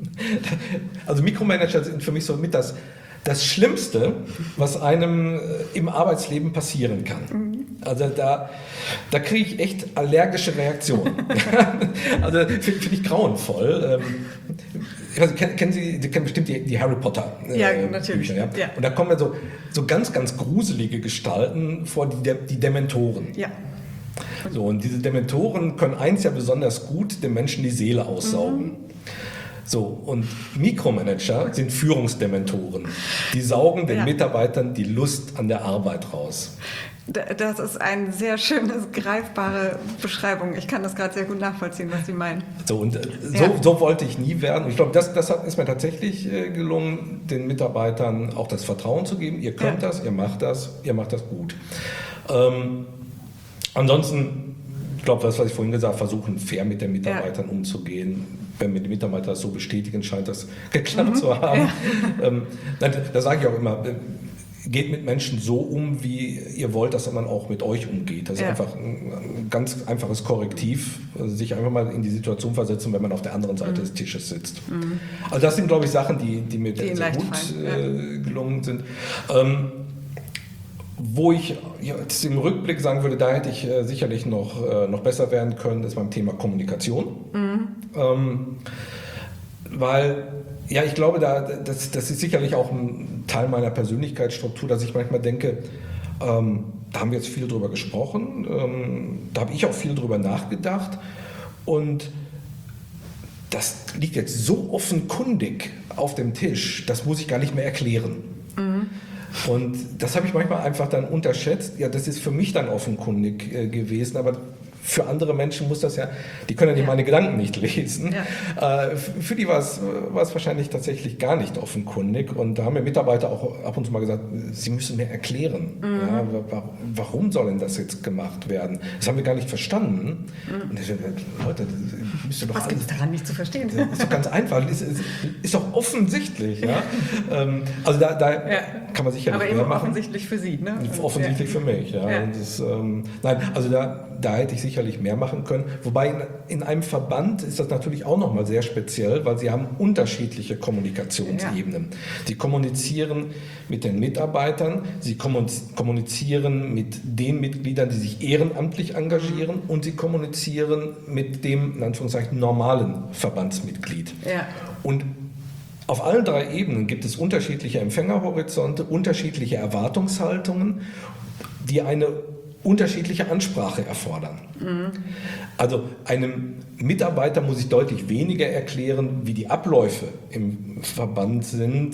Also Mikromanager sind für mich so mit das, das Schlimmste, was einem im Arbeitsleben passieren kann. Mhm. Also da, da kriege ich echt allergische Reaktionen. Also finde find ich grauenvoll. Also, kennen, kennen Sie, Sie kennen bestimmt die, die Harry Potter äh, ja, natürlich. Bücher. Ja? Ja. Und da kommen ja so, so ganz, ganz gruselige Gestalten vor, die, die Dementoren. Ja. So, und diese Dementoren können eins ja besonders gut, den Menschen die Seele aussaugen. Mhm. So, und Mikromanager sind Führungsdementoren. Die saugen den ja. Mitarbeitern die Lust an der Arbeit raus. Das ist eine sehr schöne, greifbare Beschreibung. Ich kann das gerade sehr gut nachvollziehen, was Sie meinen. So, und äh, so, ja. so wollte ich nie werden. Ich glaube, das, das hat, ist mir tatsächlich äh, gelungen, den Mitarbeitern auch das Vertrauen zu geben. Ihr könnt ja. das, ihr macht das, ihr macht das gut. Ähm, ansonsten, ich glaube, das, was ich vorhin gesagt habe, versuchen fair mit den Mitarbeitern ja. umzugehen. Wenn mir die Mitarbeiter das so bestätigen, scheint das geklappt mhm. zu haben. Ja. Ähm, da sage ich auch immer, geht mit Menschen so um, wie ihr wollt, dass man auch mit euch umgeht. Das ist ja. einfach ein ganz einfaches Korrektiv, also sich einfach mal in die Situation versetzen, wenn man auf der anderen Seite mhm. des Tisches sitzt. Mhm. Also das sind, glaube ich, Sachen, die, die mir die sehr gut äh, gelungen sind. Ähm, wo ich jetzt im Rückblick sagen würde, da hätte ich äh, sicherlich noch, äh, noch besser werden können, ist beim Thema Kommunikation. Mhm. Ähm, weil Ja, ich glaube, da, das, das ist sicherlich auch ein Teil meiner Persönlichkeitsstruktur, dass ich manchmal denke, ähm, da haben wir jetzt viel drüber gesprochen, ähm, da habe ich auch viel drüber nachgedacht und das liegt jetzt so offenkundig auf dem Tisch, das muss ich gar nicht mehr erklären. Mhm. Und das habe ich manchmal einfach dann unterschätzt. Ja, das ist für mich dann offenkundig äh, gewesen, aber für andere Menschen muss das ja, die können ja, ja. meine Gedanken nicht lesen. Ja. Äh, für die war es, war es wahrscheinlich tatsächlich gar nicht offenkundig. Und da haben mir Mitarbeiter auch ab und zu mal gesagt, sie müssen mir erklären, mhm. ja, warum soll denn das jetzt gemacht werden? Das haben wir gar nicht verstanden. Mhm. Und ich dachte, Leute, das müsst ihr doch was gibt es daran nicht zu verstehen? Das ist doch ganz einfach, ist, ist, ist doch offensichtlich. Ja? ähm, also da, da ja. kann man sicherlich aber eben offensichtlich für Sie, ne? Offensichtlich ja. für mich, ja. ja. Das, ähm, nein, also da, da hätte ich sicherlich mehr machen können. Wobei in, in einem Verband ist das natürlich auch nochmal sehr speziell, weil sie haben unterschiedliche Kommunikationsebenen. Ja. Sie kommunizieren mit den Mitarbeitern, sie kommunizieren mit den Mitgliedern, die sich ehrenamtlich engagieren mhm. und sie kommunizieren mit dem, in Anführungszeichen, normalen Verbandsmitglied. Ja. Und auf allen drei Ebenen gibt es unterschiedliche Empfängerhorizonte, unterschiedliche Erwartungshaltungen, die eine unterschiedliche Ansprache erfordern. Mhm. Also einem Mitarbeiter muss ich deutlich weniger erklären, wie die Abläufe im Verband sind,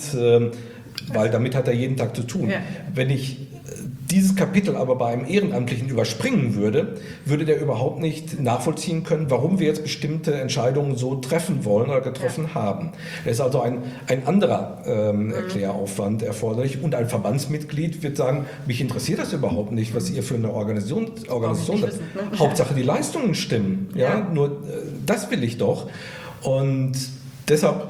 weil damit hat er jeden Tag zu tun. Ja. Wenn ich dieses Kapitel aber bei einem Ehrenamtlichen überspringen würde, würde der überhaupt nicht nachvollziehen können, warum wir jetzt bestimmte Entscheidungen so treffen wollen oder getroffen ja. haben. Da ist also ein, ein anderer ähm, mhm. Erkläraufwand erforderlich und ein Verbandsmitglied wird sagen, mich interessiert das überhaupt nicht, was ihr für eine Organisation, Organisation habt. Ne? Hauptsache die Leistungen stimmen. Ja? Ja. Nur äh, das will ich doch. Und deshalb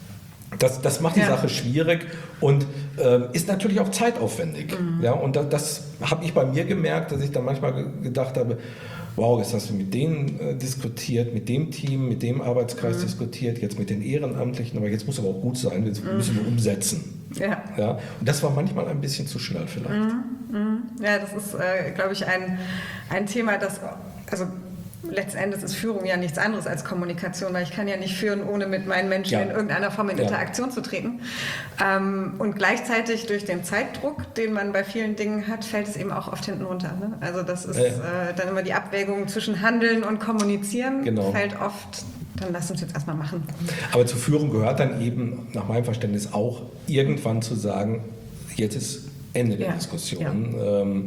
Das, das macht die ja. Sache schwierig und äh, ist natürlich auch zeitaufwendig. Mhm. Ja, und das, das habe ich bei mir gemerkt, dass ich dann manchmal ge- gedacht habe, wow, jetzt hast du mit denen äh, diskutiert, mit dem Team, mit dem Arbeitskreis mhm. diskutiert, jetzt mit den Ehrenamtlichen, aber jetzt muss aber auch gut sein, jetzt mhm. müssen wir umsetzen. Ja. Ja, und das war manchmal ein bisschen zu schnell vielleicht. Mhm. Mhm. Ja, das ist, äh, glaube ich, ein, ein Thema, das, also letztendlich ist Führung ja nichts anderes als Kommunikation, weil ich kann ja nicht führen, ohne mit meinen Menschen ja. in irgendeiner Form in ja. Interaktion zu treten. Ähm, und gleichzeitig durch den Zeitdruck, den man bei vielen Dingen hat, fällt es eben auch oft hinten runter. Ne? Also das ist ja. äh, dann immer die Abwägung zwischen Handeln und Kommunizieren, genau. fällt oft, dann lass uns jetzt erstmal machen. Aber zur Führung gehört dann eben, nach meinem Verständnis, auch irgendwann zu sagen, jetzt ist Ende der ja. Diskussion. Ja. Ähm,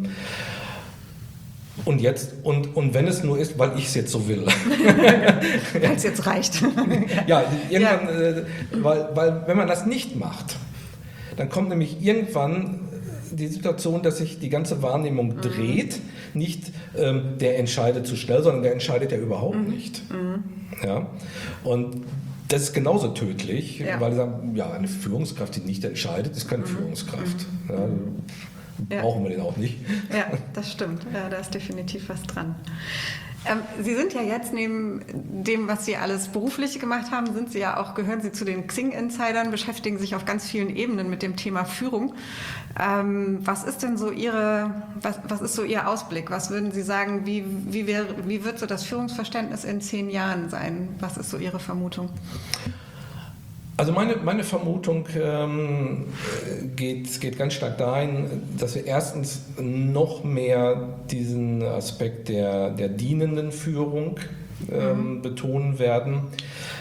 Und jetzt, und, und wenn es nur ist, weil ich es jetzt so will. Weil es jetzt reicht. ja, irgendwann, ja. Äh, weil, weil wenn man das nicht macht, dann kommt nämlich irgendwann die Situation, dass sich die ganze Wahrnehmung mhm. dreht. Nicht ähm, der entscheidet zu schnell, sondern der entscheidet ja überhaupt mhm. nicht. Mhm. Ja? Und das ist genauso tödlich, ja. weil sie sagen, ja, eine Führungskraft, die nicht entscheidet, ist keine mhm. Führungskraft. Mhm. Ja, Ja. brauchen wir den auch nicht. Ja, das stimmt. Ja, da ist definitiv was dran. Ähm, Sie sind ja jetzt neben dem, was Sie alles beruflich gemacht haben, sind Sie ja auch, gehören Sie zu den Xing-Insidern, beschäftigen sich auf ganz vielen Ebenen mit dem Thema Führung. Ähm, was ist denn so Ihre, was, was ist so Ihr Ausblick? Was würden Sie sagen, wie, wie, wär, wie wird so das Führungsverständnis in zehn Jahren sein? Was ist so Ihre Vermutung? Also meine, meine Vermutung ähm, geht, geht ganz stark dahin, dass wir erstens noch mehr diesen Aspekt der, der dienenden Führung ähm, mhm. betonen werden.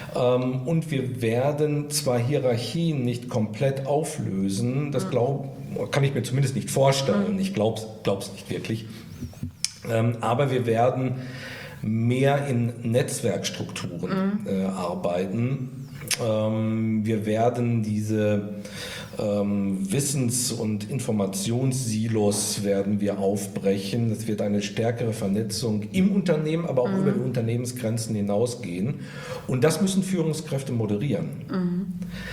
Ähm, und wir werden zwar Hierarchien nicht komplett auflösen, das, glaub, kann ich mir zumindest nicht vorstellen. Ich glaube es nicht wirklich. Ähm, aber wir werden mehr in Netzwerkstrukturen mhm. äh, arbeiten. Ähm, wir werden diese ähm, Wissens- und Informationssilos werden wir aufbrechen. Es wird eine stärkere Vernetzung im Unternehmen, aber auch mhm. über die Unternehmensgrenzen hinausgehen. Und das müssen Führungskräfte moderieren. Mhm.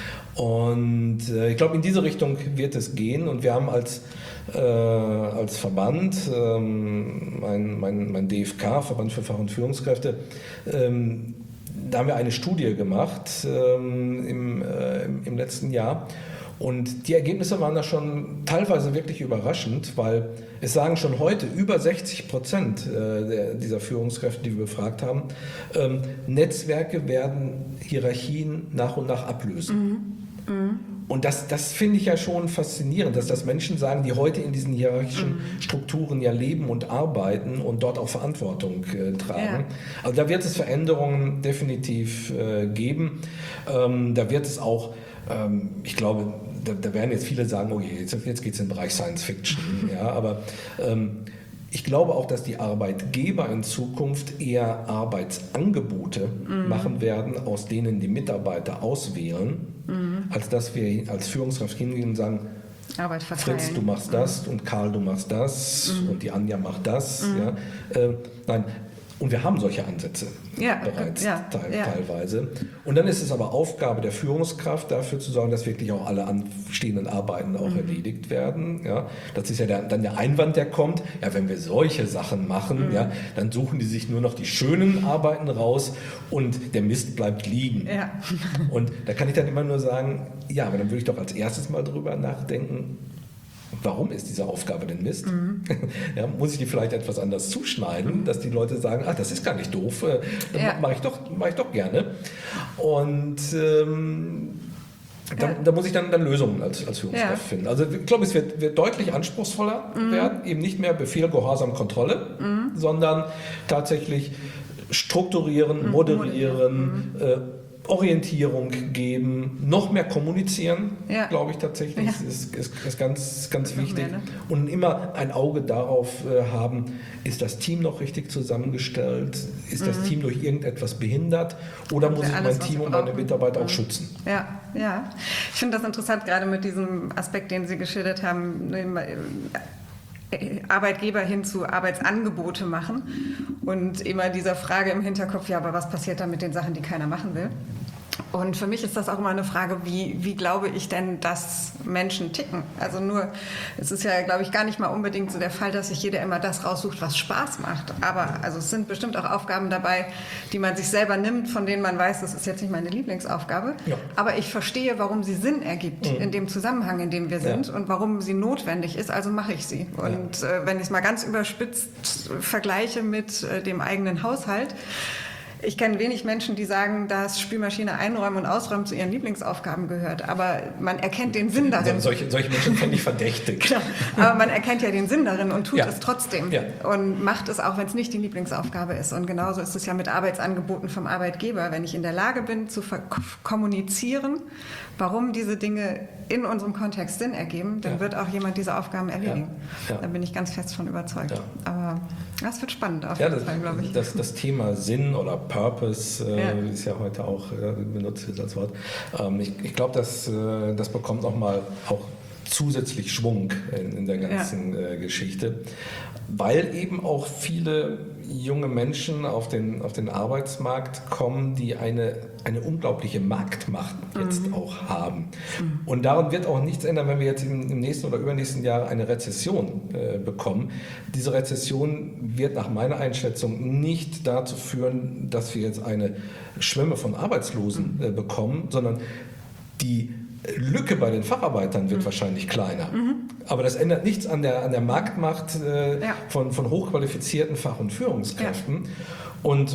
Und äh, ich glaube, in diese Richtung wird es gehen. Und wir haben als Äh, als Verband, ähm, mein, mein, mein D F K, Verband für Fach- und Führungskräfte, ähm, da haben wir eine Studie gemacht ähm, im, äh, im, im letzten Jahr. Und die Ergebnisse waren da schon teilweise wirklich überraschend, weil es sagen schon heute über sechzig Prozent äh, der, dieser Führungskräfte, die wir befragt haben, ähm, Netzwerke werden Hierarchien nach und nach ablösen. Mhm. Mhm. Und das, das finde ich ja schon faszinierend, dass das Menschen sagen, die heute in diesen hierarchischen mhm. Strukturen ja leben und arbeiten und dort auch Verantwortung äh, tragen. Ja. Also da wird es Veränderungen definitiv äh, geben. Ähm, da wird es auch, ähm, ich glaube, da, da werden jetzt viele sagen, oh je, jetzt, jetzt geht es in den Bereich Science Fiction. Ja, aber ähm, ich glaube auch, dass die Arbeitgeber in Zukunft eher Arbeitsangebote mhm. machen werden, aus denen die Mitarbeiter auswählen, mhm. als dass wir als Führungskraft hingehen und sagen, Arbeit verteilen. Fritz, du machst das mhm. und Karl, du machst das mhm. und die Anja macht das. Mhm. Ja. Äh, nein. Und wir haben solche Ansätze ja, bereits ja, te- ja. teilweise. Und dann ist es aber Aufgabe der Führungskraft, dafür zu sorgen, dass wirklich auch alle anstehenden Arbeiten auch mhm. erledigt werden. Ja, das ist ja der, dann der Einwand, der kommt. Ja, wenn wir solche Sachen machen, mhm. ja, dann suchen die sich nur noch die schönen Arbeiten raus und der Mist bleibt liegen. Ja. Und da kann ich dann immer nur sagen, ja, aber dann würde ich doch als erstes mal drüber nachdenken, warum ist diese Aufgabe denn Mist? Mhm. Ja, muss ich die vielleicht etwas anders zuschneiden, mhm. dass die Leute sagen, ach, das ist gar nicht doof, dann ja. mache ich, doch, mach ich doch gerne. Und ähm, da, ja. da muss ich dann, dann Lösungen als, als Führungskraft ja. finden. Also ich glaube, es wird, wird deutlich anspruchsvoller mhm. werden, eben nicht mehr Befehl, Gehorsam, Kontrolle, mhm. sondern tatsächlich strukturieren, moderieren, mhm. äh, Orientierung geben, noch mehr kommunizieren, ja. glaube ich tatsächlich, ja. ist, ist, ist ganz, ganz wichtig. Mehr, ne? Und immer ein Auge darauf äh, haben, ist das Team noch richtig zusammengestellt, ist mhm. das Team durch irgendetwas behindert oder muss ich mein Team und meine Mitarbeiter mhm. auch schützen? Ja, ja. Ich finde das interessant, gerade mit diesem Aspekt, den Sie geschildert haben, Arbeitgeber hin zu Arbeitsangebote machen und immer dieser Frage im Hinterkopf, ja, aber was passiert dann mit den Sachen, die keiner machen will? Und für mich ist das auch immer eine Frage, wie, wie glaube ich denn, dass Menschen ticken? Also nur, es ist ja, glaube ich, gar nicht mal unbedingt so der Fall, dass sich jeder immer das raussucht, was Spaß macht. Aber also es sind bestimmt auch Aufgaben dabei, die man sich selber nimmt, von denen man weiß, das ist jetzt nicht meine Lieblingsaufgabe. Ja. Aber ich verstehe, warum sie Sinn ergibt mhm. in dem Zusammenhang, in dem wir sind ja. und warum sie notwendig ist, also mache ich sie. Und ja. äh, wenn ich es mal ganz überspitzt vergleiche mit äh, dem eigenen Haushalt, ich kenne wenig Menschen, die sagen, dass Spülmaschine einräumen und ausräumen zu ihren Lieblingsaufgaben gehört. Aber man erkennt den Sinn darin. Solche, solche Menschen fände ich verdächtig. Genau. Aber man erkennt ja den Sinn darin und tut ja. es trotzdem. Ja. Und macht es auch, wenn es nicht die Lieblingsaufgabe ist. Und genauso ist es ja mit Arbeitsangeboten vom Arbeitgeber. Wenn ich in der Lage bin, zu kommunizieren, warum diese Dinge in unserem Kontext Sinn ergeben, dann ja. wird auch jemand diese Aufgaben erledigen. Ja. Ja. Da bin ich ganz fest von überzeugt. Ja. Aber das wird spannend auf jeden ja, Fall, glaube ich. Das, das Thema Sinn oder Purpose äh, ja. ist ja heute auch äh, benutzt als Wort. Ähm, ich ich glaube, das, äh, das bekommt nochmal auch zusätzlich Schwung in, in der ganzen ja. äh, Geschichte, weil eben auch viele junge Menschen auf den, auf den Arbeitsmarkt kommen, die eine, eine unglaubliche Marktmacht jetzt mhm. auch haben. Mhm. Und daran wird auch nichts ändern, wenn wir jetzt im, im nächsten oder übernächsten Jahr eine Rezession äh, bekommen. Diese Rezession wird nach meiner Einschätzung nicht dazu führen, dass wir jetzt eine Schwemme von Arbeitslosen äh, bekommen, sondern die Lücke bei den Facharbeitern wird mhm. wahrscheinlich kleiner. Mhm. Aber das ändert nichts an der, an der Marktmacht äh, ja. von, von hochqualifizierten Fach- und Führungskräften. Ja. Und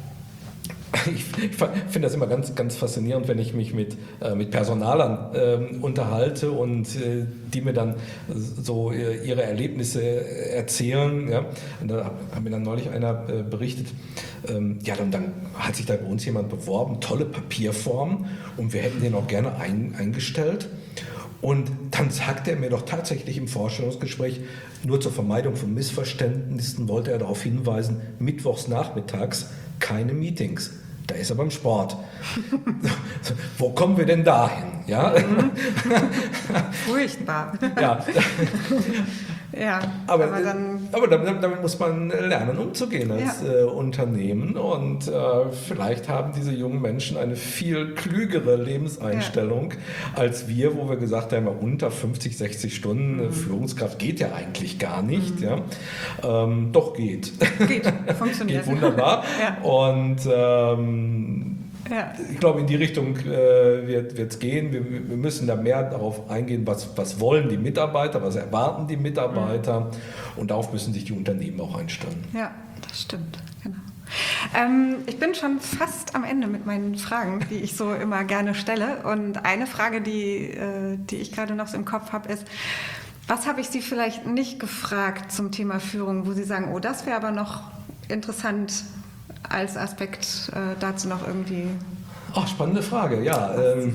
ich, ich finde das immer ganz, ganz faszinierend, wenn ich mich mit, äh, mit Personalern äh, unterhalte und äh, die mir dann so äh, ihre Erlebnisse erzählen. Ja? Und da hat mir dann neulich einer äh, berichtet, ähm, ja, dann, dann hat sich da bei uns jemand beworben, tolle Papierform und wir hätten den auch gerne ein, eingestellt. Und dann sagt er mir doch tatsächlich im Vorstellungsgespräch, nur zur Vermeidung von Missverständnissen wollte er darauf hinweisen, mittwochs nachmittags keine Meetings. Da ist er beim Sport. Wo kommen wir denn dahin? Ja? Furchtbar. Ja. Ja, aber, aber, dann, aber damit, damit muss man lernen, umzugehen als ja. äh, Unternehmen. Und äh, vielleicht haben diese jungen Menschen eine viel klügere Lebenseinstellung ja. als wir, wo wir gesagt haben, unter fünfzig, sechzig Stunden mhm. Führungskraft geht ja eigentlich gar nicht. Mhm. Ja. Ähm, doch geht. Geht, funktioniert. Geht wunderbar. Ja. Und ähm, Ja. ich glaube, in die Richtung äh, wird es gehen. Wir, wir müssen da mehr darauf eingehen, was, was wollen die Mitarbeiter, was erwarten die Mitarbeiter. Mhm. Und darauf müssen sich die Unternehmen auch einstellen. Ja, das stimmt. Genau. Ähm, ich bin schon fast am Ende mit meinen Fragen, die ich so immer gerne stelle. Und eine Frage, die, äh, die ich gerade noch so im Kopf habe, ist, was habe ich Sie vielleicht nicht gefragt zum Thema Führung, wo Sie sagen, oh, das wäre aber noch interessant als Aspekt äh, dazu noch irgendwie? Ach, spannende Frage, ja. Ähm,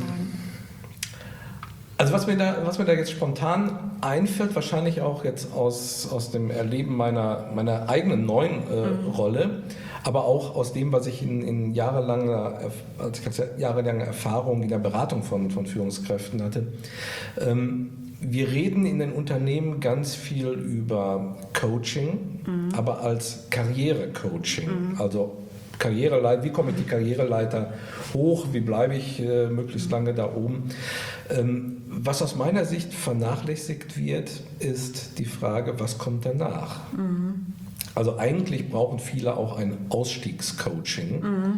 also was mir, da, was mir da jetzt spontan einfällt, wahrscheinlich auch jetzt aus, aus dem Erleben meiner, meiner eigenen neuen äh, mhm. Rolle, aber auch aus dem, was ich in, in jahrelanger, als jahrelange Erfahrung in der Beratung von, von Führungskräften hatte. Ähm, Wir reden in den Unternehmen ganz viel über Coaching, mhm. aber als Karrierecoaching. Mhm. Also Karriereleiter, wie komme ich die Karriereleiter hoch, wie bleibe ich äh, möglichst lange da oben. Ähm, was aus meiner Sicht vernachlässigt wird, ist die Frage, was kommt danach? Mhm. Also eigentlich brauchen viele auch ein Ausstiegscoaching. Mhm.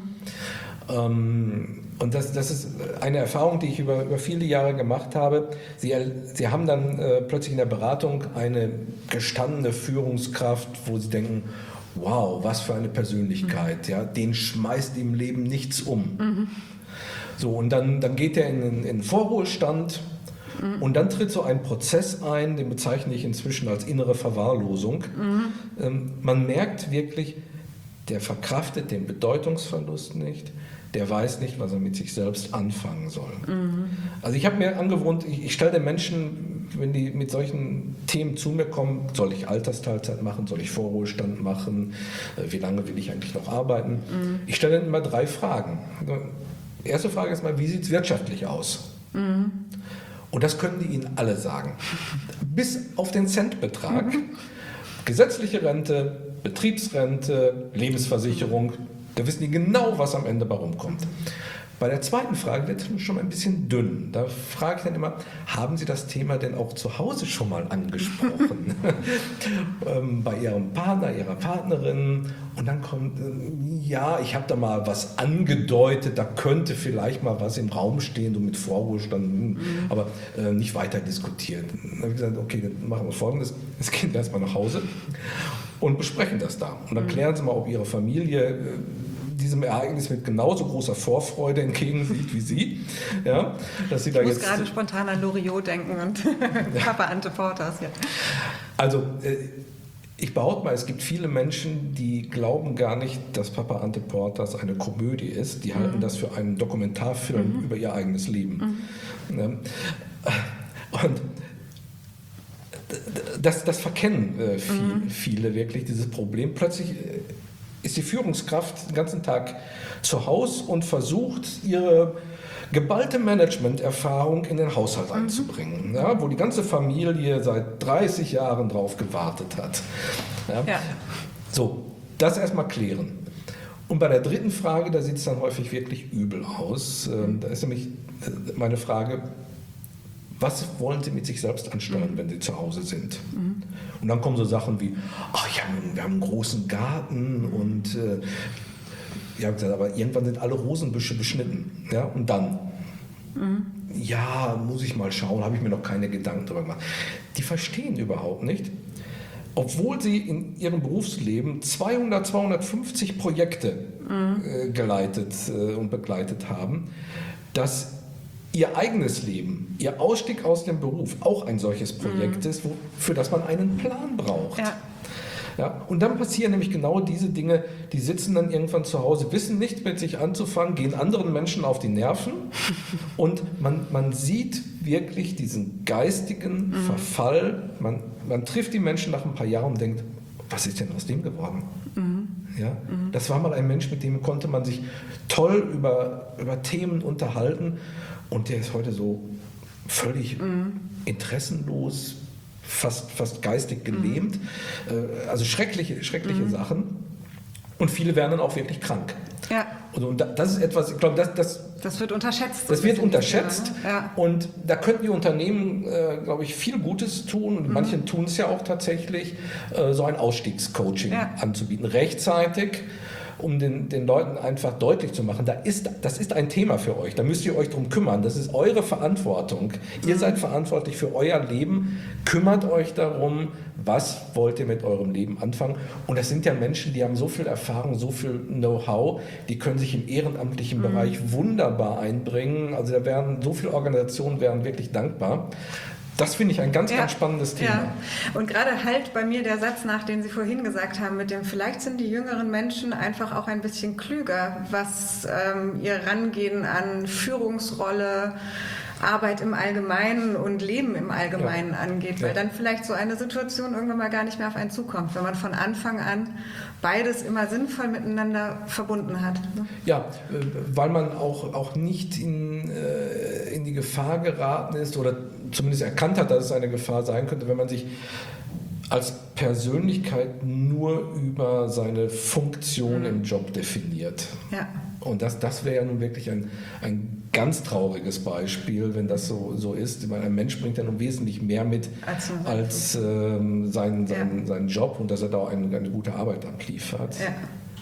Ähm, Und das, das ist eine Erfahrung, die ich über, über viele Jahre gemacht habe. Sie, Sie haben dann äh, plötzlich in der Beratung eine gestandene Führungskraft, wo Sie denken, wow, was für eine Persönlichkeit, mhm. ja, den schmeißt im Leben nichts um. Mhm. So, und dann, dann geht er in den Vorruhestand mhm. und dann tritt so ein Prozess ein, den bezeichne ich inzwischen als innere Verwahrlosung. Mhm. Ähm, man merkt wirklich, der verkraftet den Bedeutungsverlust nicht. Der weiß nicht, was er mit sich selbst anfangen soll. Mhm. Also ich habe mir angewohnt, ich, ich stelle den Menschen, wenn die mit solchen Themen zu mir kommen, soll ich Altersteilzeit machen, soll ich Vorruhestand machen, äh, wie lange will ich eigentlich noch arbeiten? Mhm. Ich stelle ihnen immer drei Fragen. Die erste Frage ist mal, wie sieht es wirtschaftlich aus? Mhm. Und das können die Ihnen alle sagen. Bis auf den Centbetrag. Mhm. Gesetzliche Rente, Betriebsrente, Lebensversicherung. Da wissen die genau, was am Ende bei rumkommt. Bei der zweiten Frage wird es schon ein bisschen dünn. Da frage ich dann immer, haben Sie das Thema denn auch zu Hause schon mal angesprochen? ähm, bei Ihrem Partner, Ihrer Partnerin? Und dann kommt, äh, ja, ich habe da mal was angedeutet, da könnte vielleicht mal was im Raum stehen, so mit Vorruhestand, mhm. aber äh, nicht weiter diskutiert. Dann habe ich gesagt, okay, dann machen wir Folgendes, jetzt gehen wir erstmal nach Hause und besprechen das da. Und dann klären Sie mal, ob Ihre Familie äh, diesem Ereignis mit genauso großer Vorfreude entgegensieht wie Sie. Ja, dass Sie da ich muss jetzt gerade spontan an Loriot denken und Papa Ante Portas. Ja. Also äh, ich behaupte mal, es gibt viele Menschen, die glauben gar nicht, dass Papa Ante Portas eine Komödie ist. Die mhm. halten das für einen Dokumentarfilm mhm. über ihr eigenes Leben. Mhm. Ja. Und das, das verkennen äh, viel, mhm. viele wirklich, dieses Problem. Plötzlich äh, ist die Führungskraft den ganzen Tag zu Hause und versucht, ihre geballte Management-Erfahrung in den Haushalt mhm. einzubringen, ja, wo die ganze Familie seit dreißig Jahren drauf gewartet hat. Ja. Ja. So, das erstmal klären. Und bei der dritten Frage, da sieht es dann häufig wirklich übel aus. Mhm. Da ist nämlich meine Frage, was wollen Sie mit sich selbst anstellen, mhm. wenn Sie zu Hause sind? Mhm. Und dann kommen so Sachen wie, ach, ich hab, wir haben einen großen Garten und äh, ja, aber irgendwann sind alle Rosenbüsche beschnitten. Ja, und dann? Mhm. Ja, muss ich mal schauen, habe ich mir noch keine Gedanken darüber gemacht. Die verstehen überhaupt nicht, obwohl sie in ihrem Berufsleben zweihundert, zweihundertfünfzig Projekte mhm. äh, geleitet äh, und begleitet haben, dass ihr eigenes Leben, ihr Ausstieg aus dem Beruf auch ein solches Projekt mhm. ist, wo, für das man einen Plan braucht. Ja. Ja? Und dann passieren nämlich genau diese Dinge, die sitzen dann irgendwann zu Hause, wissen nichts mit sich anzufangen, gehen anderen Menschen auf die Nerven und man, man sieht wirklich diesen geistigen mhm. Verfall. Man, man trifft die Menschen nach ein paar Jahren und denkt, was ist denn aus dem geworden? Mhm. Ja? Mhm. Das war mal ein Mensch, mit dem konnte man sich toll über, über Themen unterhalten und der ist heute so völlig mhm. interessenlos, fast, fast geistig gelähmt. Mhm. Also schreckliche, schreckliche mhm. Sachen. Und viele werden dann auch wirklich krank. Ja. Und das ist etwas, ich glaube, das, das, das wird unterschätzt. Das wird unterschätzt. Thema, ne? Ja. Und da könnten die Unternehmen, äh, glaube ich, viel Gutes tun. Und mhm. manche tun es ja auch tatsächlich, äh, so ein Ausstiegscoaching ja. anzubieten. Rechtzeitig, um den, den Leuten einfach deutlich zu machen, da ist, das ist ein Thema für euch, da müsst ihr euch drum kümmern, das ist eure Verantwortung. Ihr mhm. seid verantwortlich für euer Leben, kümmert euch darum, was wollt ihr mit eurem Leben anfangen. Und das sind ja Menschen, die haben so viel Erfahrung, so viel Know-how, die können sich im ehrenamtlichen mhm. Bereich wunderbar einbringen. Also da wären so viele Organisationen wären wirklich dankbar. Das finde ich ein ganz, ja, ganz spannendes Thema. Ja. Und gerade halt bei mir der Satz nach, den Sie vorhin gesagt haben, mit dem, vielleicht sind die jüngeren Menschen einfach auch ein bisschen klüger, was ähm, ihr Rangehen an Führungsrolle, Arbeit im Allgemeinen und Leben im Allgemeinen ja. angeht, weil ja. dann vielleicht so eine Situation irgendwann mal gar nicht mehr auf einen zukommt, wenn man von Anfang an beides immer sinnvoll miteinander verbunden hat. Ne? Ja, weil man auch, auch nicht in, in die Gefahr geraten ist oder zumindest erkannt hat, dass es eine Gefahr sein könnte, wenn man sich als Persönlichkeit nur über seine Funktion mhm. im Job definiert. Ja. Und das, das wäre ja nun wirklich ein, ein ganz trauriges Beispiel, wenn das so, so ist. Weil ein Mensch bringt ja nun wesentlich mehr mit als, als ähm, seinen, seinen, ja. seinen Job und dass er da auch eine, eine gute Arbeit abliefert. Ja.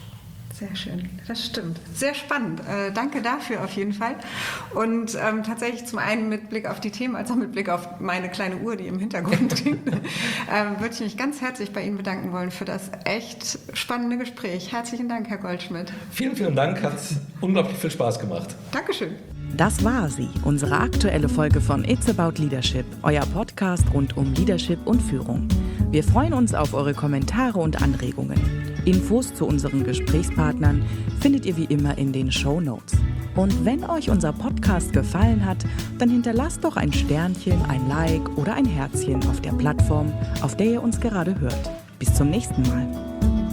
Sehr schön, das stimmt. Sehr spannend. Äh, danke dafür auf jeden Fall. Und ähm, tatsächlich zum einen mit Blick auf die Themen, als auch mit Blick auf meine kleine Uhr, die im Hintergrund klingt, ähm, würde ich mich ganz herzlich bei Ihnen bedanken wollen für das echt spannende Gespräch. Herzlichen Dank, Herr Goldschmidt. Vielen, vielen Dank. Hat unglaublich viel Spaß gemacht. Dankeschön. Das war sie, unsere aktuelle Folge von It's About Leadership, euer Podcast rund um Leadership und Führung. Wir freuen uns auf eure Kommentare und Anregungen. Infos zu unseren Gesprächspartnern findet ihr wie immer in den Shownotes. Und wenn euch unser Podcast gefallen hat, dann hinterlasst doch ein Sternchen, ein Like oder ein Herzchen auf der Plattform, auf der ihr uns gerade hört. Bis zum nächsten Mal.